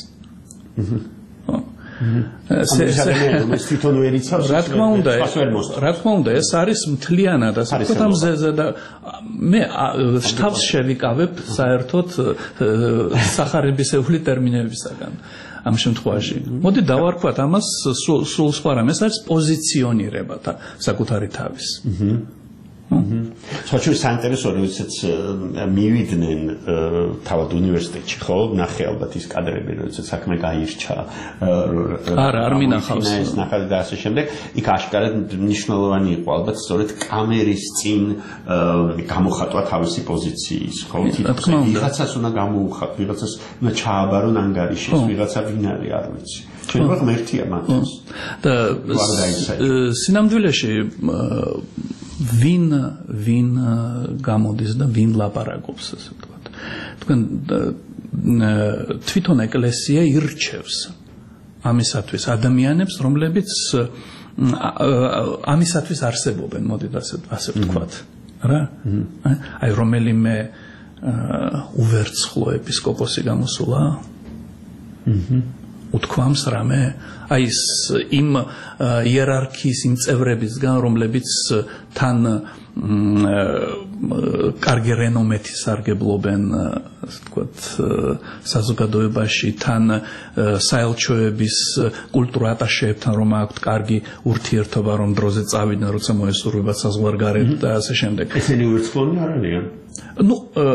რა თქმა უნდა, ეს არის მთლიანად, ასე ვთქვათ, ამ ზეზე და მე თავს შევიკავებ საერთოდ სახარებისეული ტერმინებისაგან. ამ შემთხვევაში. მოდი დავარქვათ ამას სულ სხვა რამ, ეს არის პოზიციონირება საკუთარი თავის.
საჩუქარი საინტერესო როდესაც მივიდნენ თავად უნივერსიტეტში, ხო, ნახე ალბათ ის კადრები, როდესაც საქმე გაირჩა.
არ მინახავს.
ეს ნახე და ასე შემდეგ, იქ აშკარად მნიშვნელოვანი იყო ალბათ სწორედ კამერის წინ გამოხატვა თავისი პოზიციის, ხო, ვიღაცას უნდა გამოუხატო, ვიღაცას უნდა ჩააბარონ ანგარიშის, ვიღაცა ვინ არის, არ ვიცი. შეიძლება ღმერთია მათთვის.
და სინამდვილეში ვინ გამოდის და ვინ ლაპარაკობს, ასე ვთქვათ. თქვენ თვითონ ეკლესია ირჩევს ამისათვის ადამიანებს, რომლებიც ამისათვის არსებობენ, მოდით ასე ვთქვათ, რა? აი რომელიმე უვერცხლო ეპისკოპოსი გამოსულა? უთქვამს რამე აი ის იმ იერარქიის იმ წევრებისგან რომლებიც თან კარგი რენომეთი სარგებლობენ ასე ვთქვათ საზოგადოებაში თან საელჩოების კულტურა ატაშეებთან რომ აქვთ კარგი ურთიერთობა რომ დროზე წავიდნენ როცა მოესურვებათ საზღვარგარეთ და ასე შემდეგ
ესენი უერცხლონი არ არიან
ну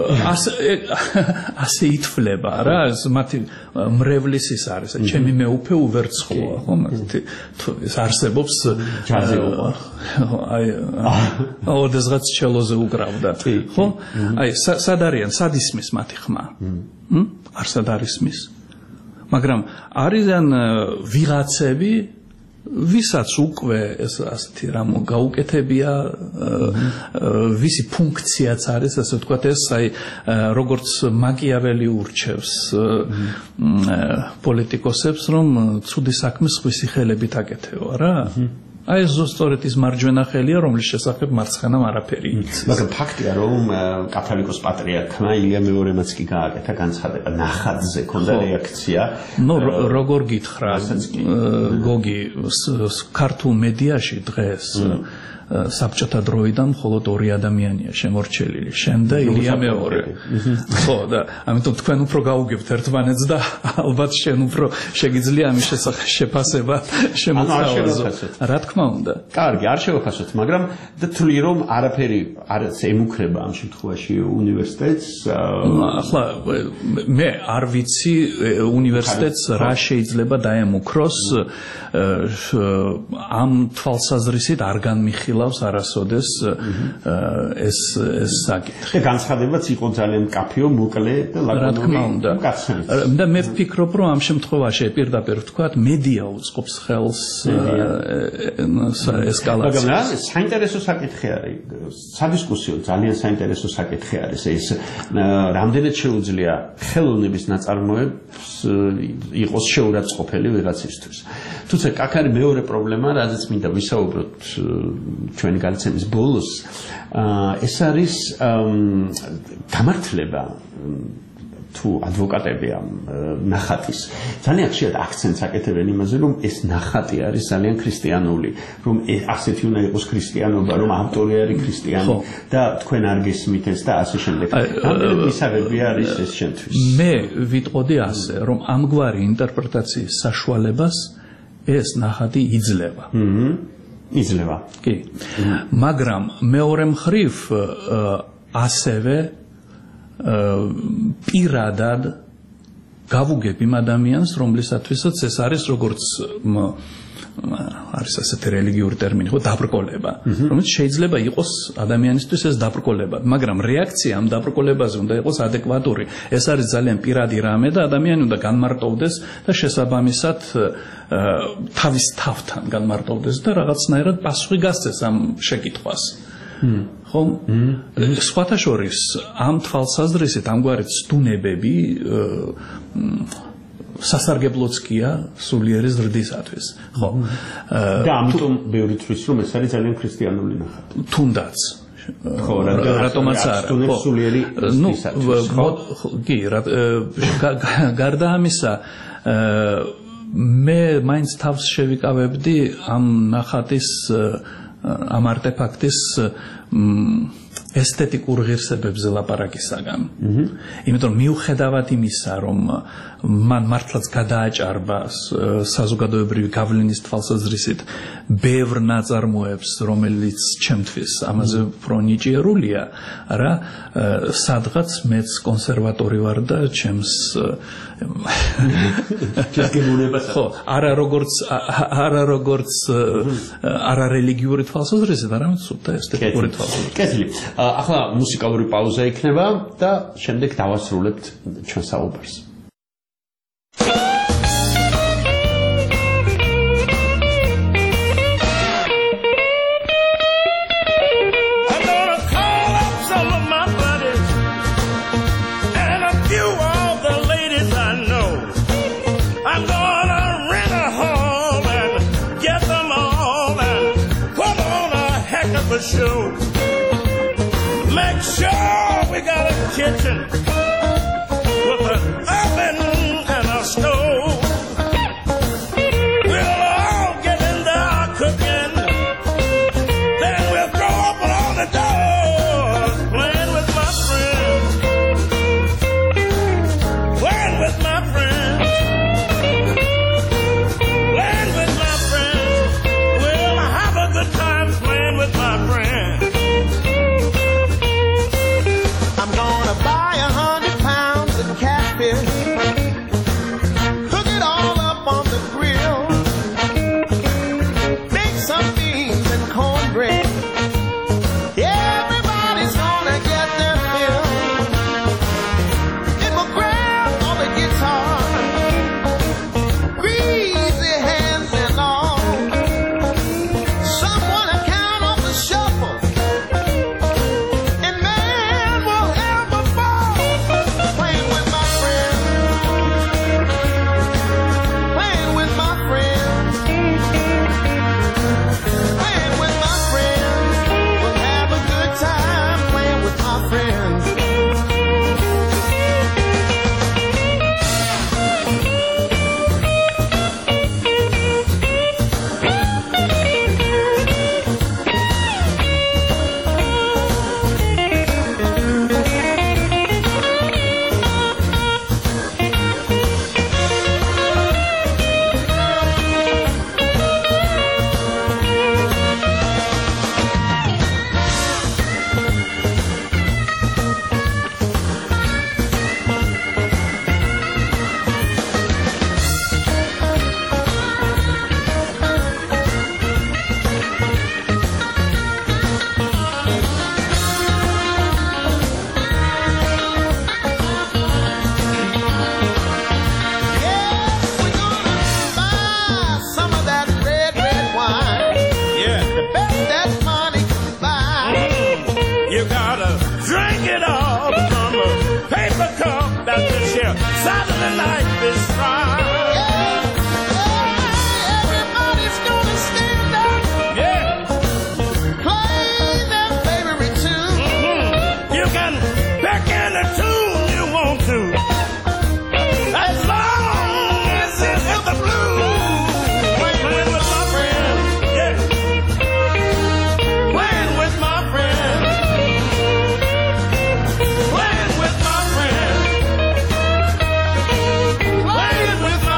ასე ითვლება რა მათი მრევლის ის არის ჩემი მეუფე უვერცხლოა ხო ეს არსებობს
ჯაზეობა
აი ოდესღაც ჩელოზე უკრავდა ხო აი სად არიან სად ისმის მათი ხმა არსად არ ისმის მაგრამ არიან ვიღაცები ვისაც უკვე ეს ასეთი რამ გაუკეთებია ვისი ფუნქციაც არის ასე ვთქვათ ეს აი როგორც მაკიაველი ურჩევს პოლიტიკოსებს რომ ცუდი საქმე სხვისი ხელებით აკეთეო რა აი ზუსტად ის მარჯვენა ხელია რომლის შესახებ მარცხენამ არაფერი იცის
მაგრამ ფაქტია რომ კათოლიკოს პატრიარქმა ილია მეორემაც კი გააკეთა განცხადება ნახატზე ქონდა რეაქცია
ნუ როგორ გითხრა გოგი ქართულ მედიაში დღეს საბჭოთა დროიდან მხოლოდ ორი ადამიანია შემორჩენილი შენ და ილია მეორე ხო და ამიტომ თქვენ უფრო გაუგებთ ერთმანეთს და ალბათ შენ უფრო შეგიძლია ამის შესახებ შეფასება შემოწმო რა თქმა უნდა
კარგი არ შევაფასოთ მაგრამ და თვლი რომ არაფერი არც ემუქრება ამ შემთხვევაში უნივერსიტეტს
ახლა მე არ ვიცი უნივერსიტეტს რა შეიძლება დაემუქროს ამ თვალსაზრისით არ განმიხილავს არასოდეს ეს საკითხი.
განცხადებაც იყო ძალიან კაფეო, მოკლე და ლაკონური.
და მე ვფიქრობ, რომ ამ შემთხვევაში პირდაპირ ვთქვათ, მედია უწყობს ხელს ესკალაციას.
მაგრამ საინტერესო საკითხი არის. სადისკუსიო ძალიან საინტერესო საკითხი არის ეს რამდენად შეუძლია ხელოვნების ნაწარმოებს იყოს შეურაცხყოფელი ვიღაცისთვის. თუმცა აქ არის მეორე პრობლემა, რაზეც მინდა ვისაუბროთ ჩვენი განცემის ბოლოს, ეს არის გამართლება თუ ადვოკატები ამ ნახატის ძალიან ხშირად აქცენტს აკეთებენ იმაზე, რომ ეს ნახატი არის ძალიან ქრისტიანული, რომ ასეთი უნდა იყოს ქრისტიანობა, რომ ავტორი არის ქრისტიანი და თქვენ არ გესმით ეს და ასე შემდეგ. რამდენად მისაღები არის ეს შენთვის?
მე ვიტყოდი ასე, რომ ამგვარი ინტერპრეტაციის საშუალებას ეს ნახატი იძლევა.
იძლევა.
კი. მაგრამ მეორე მხრივ ასევე პირადად გავუგებ იმ ადამიანს, რომლისათვისაც ეს არის როგორც არის ასეთი რელიგიური ტერმინი, ხო, დაბრკოლება, რომელიც შეიძლება იყოს ადამიანისთვის ეს დაბრკოლება, მაგრამ რეაქცია ამ დაბრკოლებაზე უნდა იყოს ადეკვატური. ეს არის ძალიან პირადი რამე და ადამიანი უნდა განმარტოვდეს და შესაბამისად თავის თავთან განმარტოვდეს და რაღაცნაირად პასუხი გასცეს ამ შეკითხვას. ხო? სხვათა შორის ამ თვალსაზრისით ამგვარი ცდუნებები სასარგებლოც კია სულიერი ზრდისათვის. ხო.
და ამიტომ ბევრი თვლის რომ ეს არის ძალიან ქრისტიანული ნახატი.
თუნდაც ხო, რატომაც არა.
ხო, სულიერი ზრდისათვის.
კი, გარდა ამისა მე მაინც თავს შევიკავებდი ამ ნახატის ამ არტეფაქტის ესთეტიკურ ღირსებებზე ლაპარაკისაგან. იმიტომ მიუხედავად იმისა, რომ მან მართლაც გადააჭარბა საზოგადოებრივი გავლენის თვალსაზრისით ბევრ ნაწარმოებს, რომელიც ჩემთვის ამაზე უფრო ნიჭიერულია, რა სადღაც მეც კონსერვატორი ვარ და ჩემს ხო, არა როგორც არა რელიგიური თვალსაზრისით, არამედ სულთა ესთეტიკური თვალსაზრისით.
კეთილი. ახლა მუსიკალური პაუზა იქნება და შემდეგ დავასრულებთ ჩვენ საუბარს.
Show. Make sure we got a kitchen with an oven and a stove. We'll all get in there cooking, then we'll throw open all the doors, playing with my friends, playing with my friends, playing with my friends. We'll have a good time playing with my friends.
I'm gonna buy 100 pounds of catfish, cook it all up on the grill, make some beans and cornbread. Everybody's gonna get their fill. It will grab on the guitar, greasy hands and all. Someone to count on the shuffle, and man will ever fall. Playing with my friends, playing with my friends, playing with my friends. We'll have a good time playing with my friends. Some of that red wine,
Yeah,
the best that money can buy.
you gotta drink it all from a paper cup that this here Saturday night is fine.
Everybody's gonna stand up,
Yeah.
play their favorite tune.
You can pick any tune you want to, as long as it's in the blues. Playing with my friends, yeah. Playing with my friends, playing with my friends, playing with my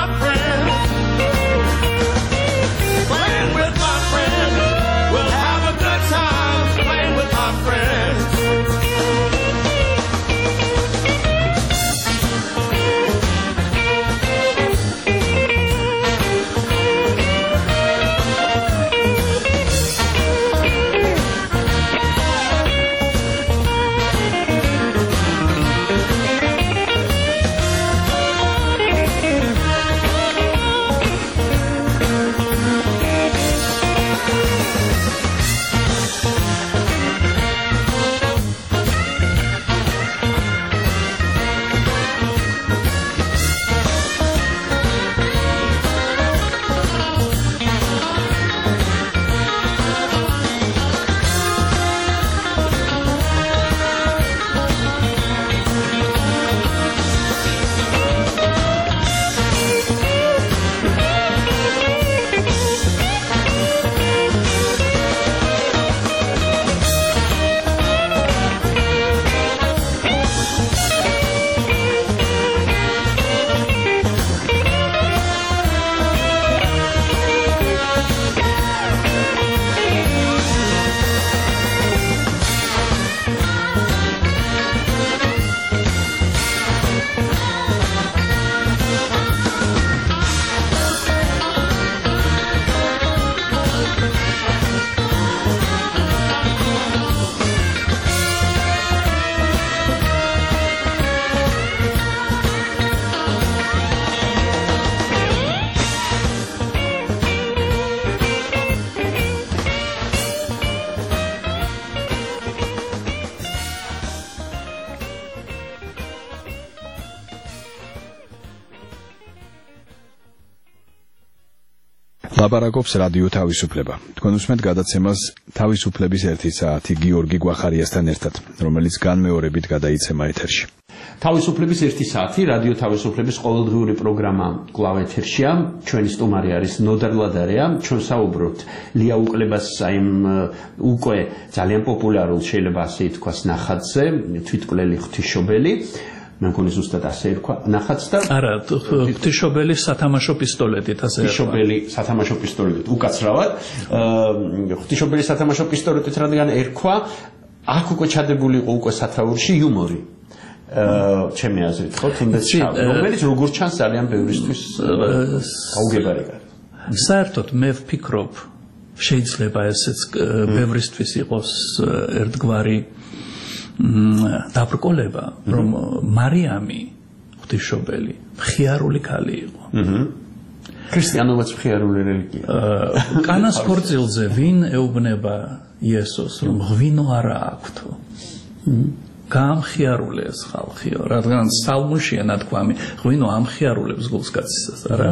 ლაპარაკობს რადიო თავისუფლება. თქვენ უსმენთ გადაცემას თავისუფლების 1 საათი გიორგი გვახარიასთან ერთად, რომელიც განმეორებით გადაიცემა ეთერში.
თავისუფლების 1 საათი რადიო თავისუფლების ყოველდღიური პროგრამა კვლავ ეთერშია. ჩვენი სტუმარი არის ნოდარ ლადარია. ჩვენ საუბრობთ ლია უკლებას აიმ უკვე ძალიან პოპულარულ, შეიძლება ასე ითქვას, ნახატზე, თვითკვლელი ღვთისმშობელი. მე მგონი ზუსტად ასე ერქვა ნახატს და
არა, ღვთისმშობელი სათამაშო პისტოლეტით ასე ერქვა.
ღვთისმშობელი სათამაშო პისტოლეტით უკაცრავად. ღვთისმშობელი სათამაშო პისტოლეტით რადგან ერქვა, აქ უკვე ჩადებული იყო უკვე სათაურში იუმორი. ჩემი აზრით, ხო, თუნდაც რომელიც როგორ ჩანს ძალიან ბევრისთვის გაუგებარი კარი.
საერთოდ მე ვფიქრობ, შეიძლება ესეც ბევრისთვის იყოს ერთგვარი დაბრკოლება, რომ მარიამი ღვთისმშობელი მხიარული ქალი იყო.
ქრისტიანობაც მხიარული რელიგია.
კანას ქორწილზე ვინ ეუბნება იესოს, რომ ღვინო არა აქვთო. გაამხიარულე ეს ხალხიო, რადგან სალმუშია ნათქვამი, ღვინო ამხიარულებს გულსკაცისას, არა?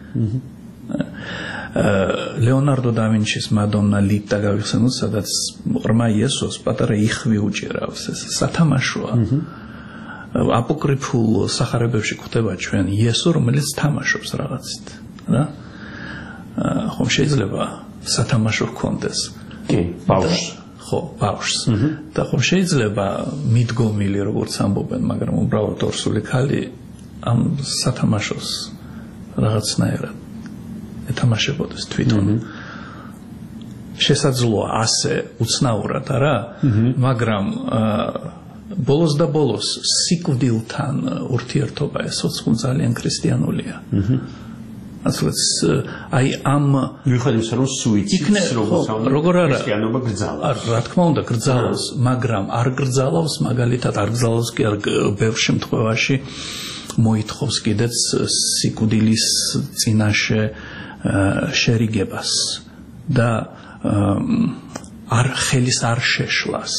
ლეონარდო და ვინჩის მადონა ლიტა გავიხსენოთ, სადაც ღრმა იესოს პატარა იხვი უჭირავს, ეს სათამაშოა. აპოკრიფულ სახარებებში გვხვდება ჩვენ იესო, რომელიც თამაშობს რაღაცით, რა? ხომ შეიძლება სათამაშო ჰქონდეს?
კი, ბავშვს.
ხო, ბავშვს. და ხომ შეიძლება მიდგომილი, როგორც ამბობენ, მაგრამ უბრალოდ ორსული ქალი ამ სათამაშოს რაღაცნაირად ეთამაშებოდეს თვითონ. შესაძლოა ასე უცნაურად, არა? მაგრამ ბოლოს და ბოლოს სიკვდილთან ურთიერთობა ესოც ძალიან ქრისტიანულია. ასეც აი ამ
მიუხედავად რომ სუიციდის
როგორ არა
ქრისტიანობა გრძალავს.
რა თქმა უნდა გრძალავს, მაგრამ არ გრძალავს, მაგალითად არ გრძალავს კი არ ბევრ შემთხვევაში მოითხოვს კიდეც სიკვდილის წინაშე შერიგებას და არ ხელის არ შეშლას.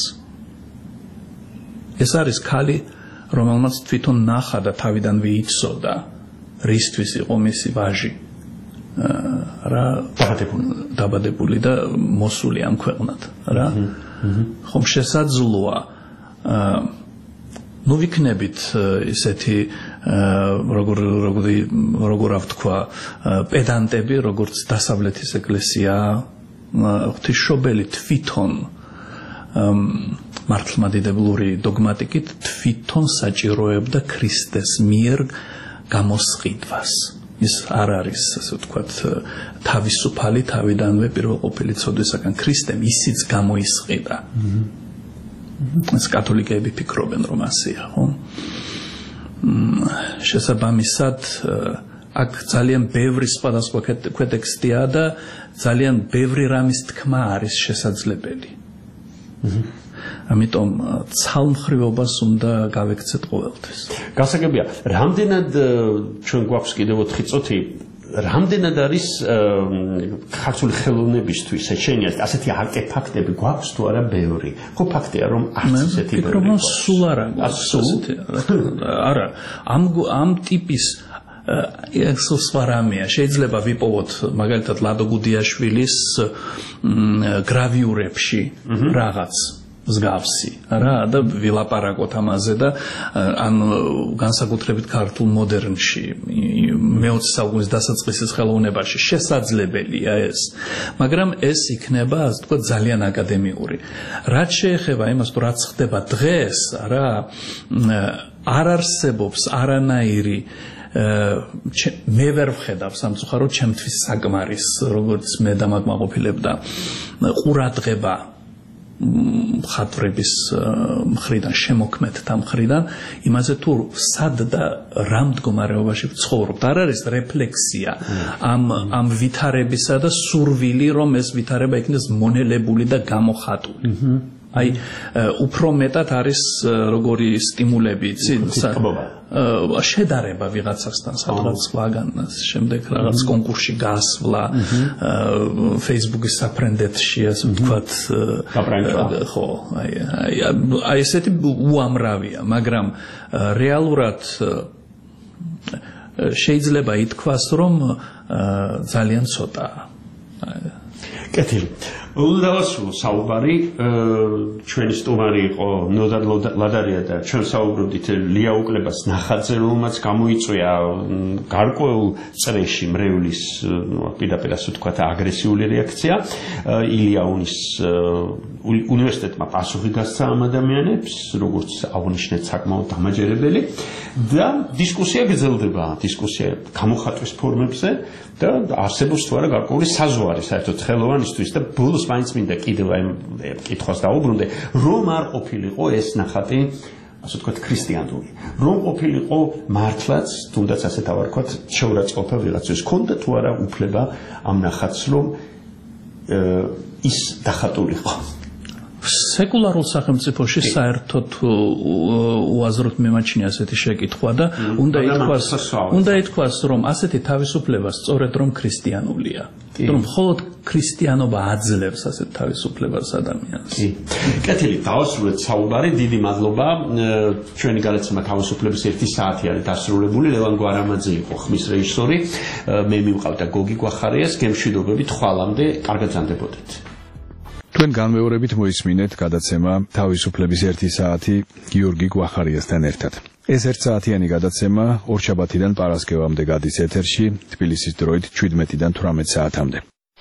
ეს არის ქალი, რომელმაც თვითონ ნახა და თავიდანვე იცოდა რისთვის იყო მისი ვაჟი რა დაბადებული და მოსული ამ ქვეყნად რა. ხომ შესაძლოა ნუ ვიქნებით ისეთი როგორ ვთქვა პედანტები, როგორც დასავლეთის ეკლესია, ღვთისმშობელი თვითონ მართლმადიდებლური დოგმატიკით თვითონ საჭიროებდა ქრისტეს მიერ გამოსყიდვას. ის არ არის, ასე ვთქვათ, თავისუფალი თავიდანვე პირველყოფილი ცოდვისაგან. ქრისტემ ისიც გამოისყიდა. ეს კათოლიკეები ფიქრობენ, რომ ასეა, ხო? შესაბამისად, აქ ძალიან ბევრი სხვადასხვა ქვეტექსტია და ძალიან ბევრი რამის თქმა არის შესაძლებელი. ამიტომ ცალმხრივობას უნდა გავექცეთ ყოველთვის.
გასაგებია, რამდენად ჩვენ გვაქვს კიდევ 4 წუთი, რამდენად არის ქართული ხელოვნებისთვის შეჩენილი ასეთი არტეფაქტები გვაქვს თუ არა ბევრი? ხო ფაქტია რომ არც ესეთი
ბევრი. სულ არა ასეთი. არა, ამ ტიპის ეს სხვა რამეა. შეიძლება ვიპოვოთ მაგალითად ლადო გუდიაშვილის გრავიურებში რაღაც მსგავსი რა და ვილაპარაკოთ ამაზე და ან განსაკუთრებით ქართულ მოდერნში მე-20 საუკუნის დასაწყისის ხელოვნებაში შესაძლებელია ეს, მაგრამ ეს იქნება ასე ვთქვათ ძალიან აკადემიური. რაც შეეხება იმას, თუ რაც ხდება დღეს, რა არ არსებობს არანაირი მე ვერ ვხედავ სამწუხაროდ ჩემთვის საკმარის, როგორც მე დამაკმაყოფილებდა ყურადღება მხატვრების მხრიდან, შემოქმედთა მხრიდან, იმაზე თუ სად და რა მდგომარეობაში ვცხოვრობთ. არ არის რეფლექსია ამ ვითარებისა და სურვილი, რომ ეს ვითარება იქნეს მონელებული და გამოხატული. აი, უფრო მეტად არის როგორი სტიმულები, იცი? შედარება ვიღაცასთან სადღაც სხვაგან, შემდეგ რაღაც კონკურსში გასვლა, Facebook-ის საფრენდეთში, ასე ვთქვათ, ხო, აი ესეთი უამრავია, მაგრამ რეალურად შეიძლება ითქვას, რომ ძალიან ცოტაა.
კეთილი. უნდა დავასრულო საუბარი, ჩვენი სტუმარი იყო ნოდარ ლადარია და ჩვენ საუბრობდით ლია უკლებას ნახაძე, რომელმაც გამოიწვია გარკვეულ წრეში მრევლის პირდაპირ ასე ვთქვათ აგრესიული რეაქცია. ილიაუნის უნივერსიტეტმა პასუხი გასცა ამ ადამიანებს, როგორც აღნიშნეთ, საკმაოდ დამაჯერებელი და დისკუსია გრძელდება, დისკუსია გამოხატვის ფორმებზე და არსებობს თუ არა გარკვეული საზღვარი საერთოდ ხელოვანისთვის და ბოლოს მაინც მინდა კიდევ აი კითხვას დაუბრუნდე, რომ არ ყოფილიყო ეს ნახატი, ასე ვთქვათ, ქრისტიანული, რომ ყოფილიყო მართლაც, თუნდაც ასე დავარქვათ, შეურაცხყოფა ვიღაცას ქონდა თუ არა უფლება ამ ნახატს, რომ ის დახატულიყო.
სეკულარულ სახელმწიფოში საერთოდ უაზროდ მემაჩნია ასეთი შეკითხვა და უნდა ითქვას, რომ ასეთი თავისუფლება სწორედ რომ ქრისტიანულია. რომ მხოლოდ ქრისტიანობა აძლევს ასეთ თავისუფლებას ადამიანს.
კეთილი, დავასრულეთ საუბარი, დიდი მადლობა. ჩვენი გადაცემა თავისუფლების 1 საათი არის დასრულებული. ლევან გვარამაძე იყო ხმის რეჟისორი, მე მივყავდა გოგი გვახარიას, გემშვიდობებით ხვალამდე, კარგად ზანდებოდეთ.
თქვენ განმეორებით მოისმინეთ გადაცემა თავისუფლების 1 საათი გიორგი გვახარიასთან ერთად. ეს 1 საათიანი გადაცემა ორშაბათიდან პარასკევამდე გადის ეთერში, თბილისის დროით 17-დან 18 საათამდე.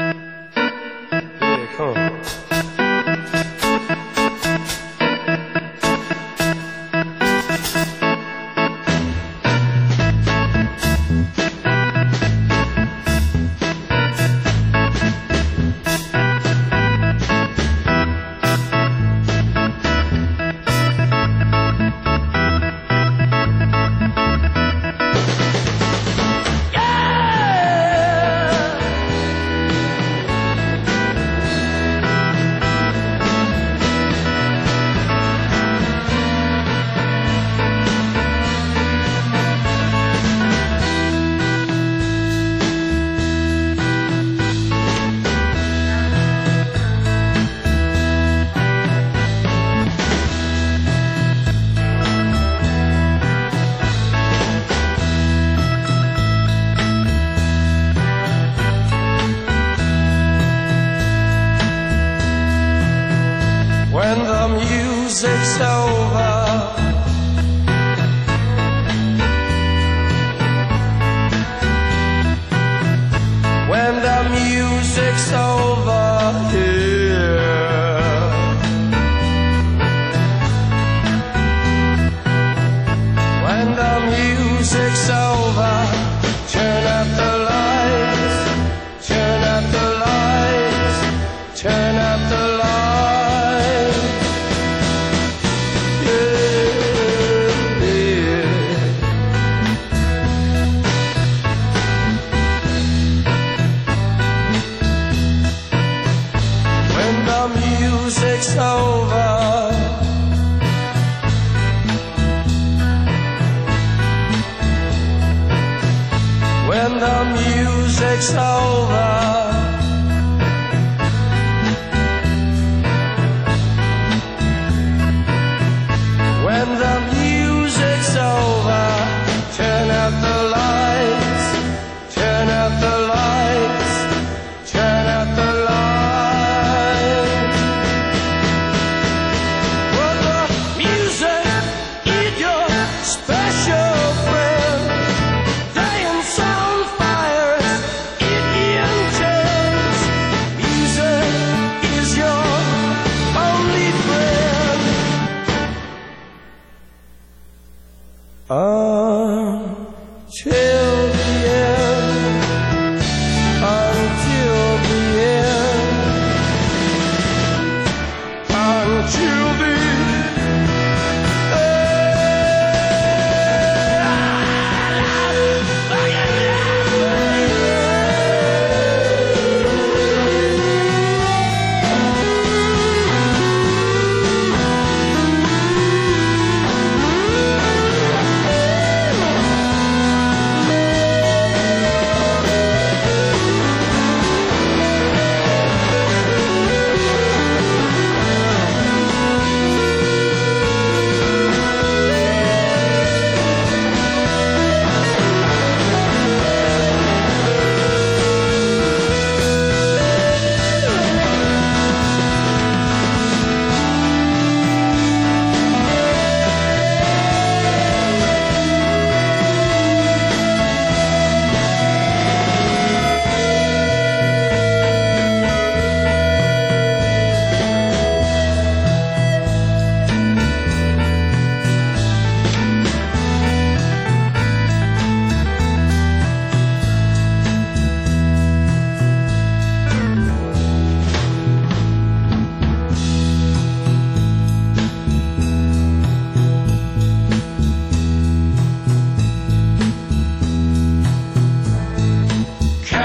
music's over, when the music's over here, when the music's over, turn up the lights, turn up the lights, turn up the lights. Music's over, when the music's over, when the music's over, turn out the lights, turn out the lights, turn out the lights.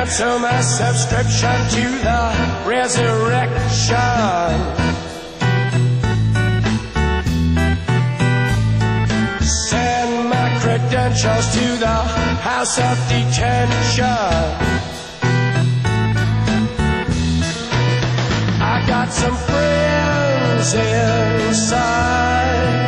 Cancel my subscription to the resurrection. Send my credentials to the house of detention. I got some friends inside.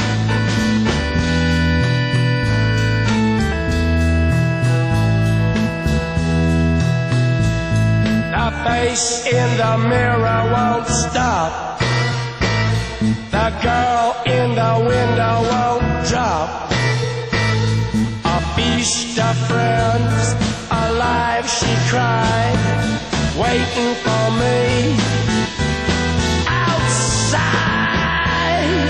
The face in the mirror won't stop. The girl in the window won't drop. A feast of friends, alive she cried, waiting for me outside.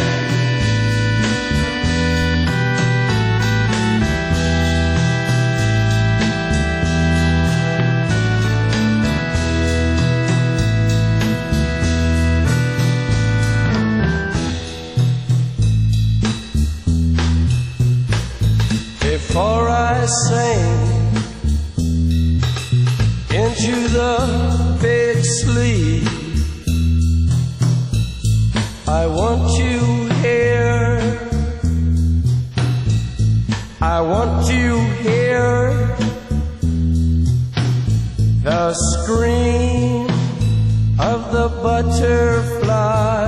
Before I sing into the big sleep, I want to hear the scream of the butterfly.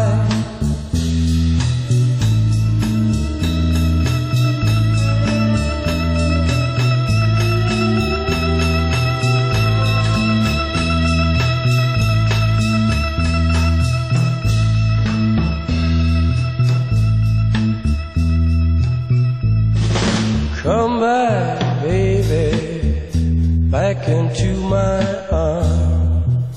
Come back, baby, back into my arms.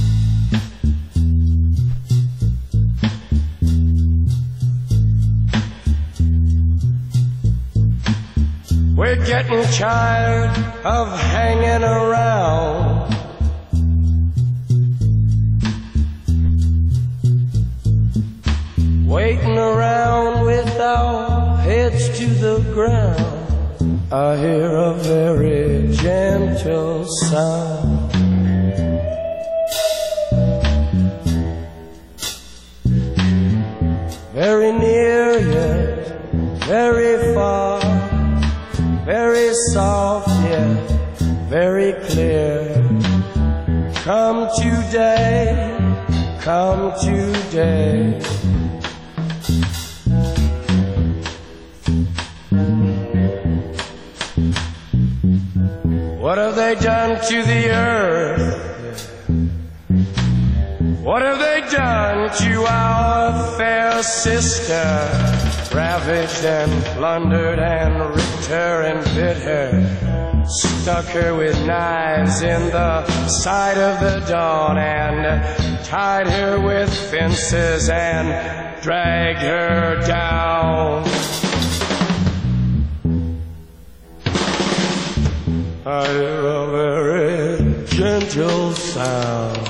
We're getting tired of hanging around. Waiting around with our heads to the ground. I hear a very gentle sound. Very near yet very far, very soft yet very clear. Come today, come today. What have they done to the earth? What have they done to our fair sister? Ravaged and plundered and ripped her and bit her, stuck her with knives in the side of the dawn, and tied her with fences and dragged her down. I hear a very gentle sound.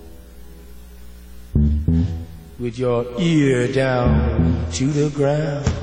With your ear down to the ground.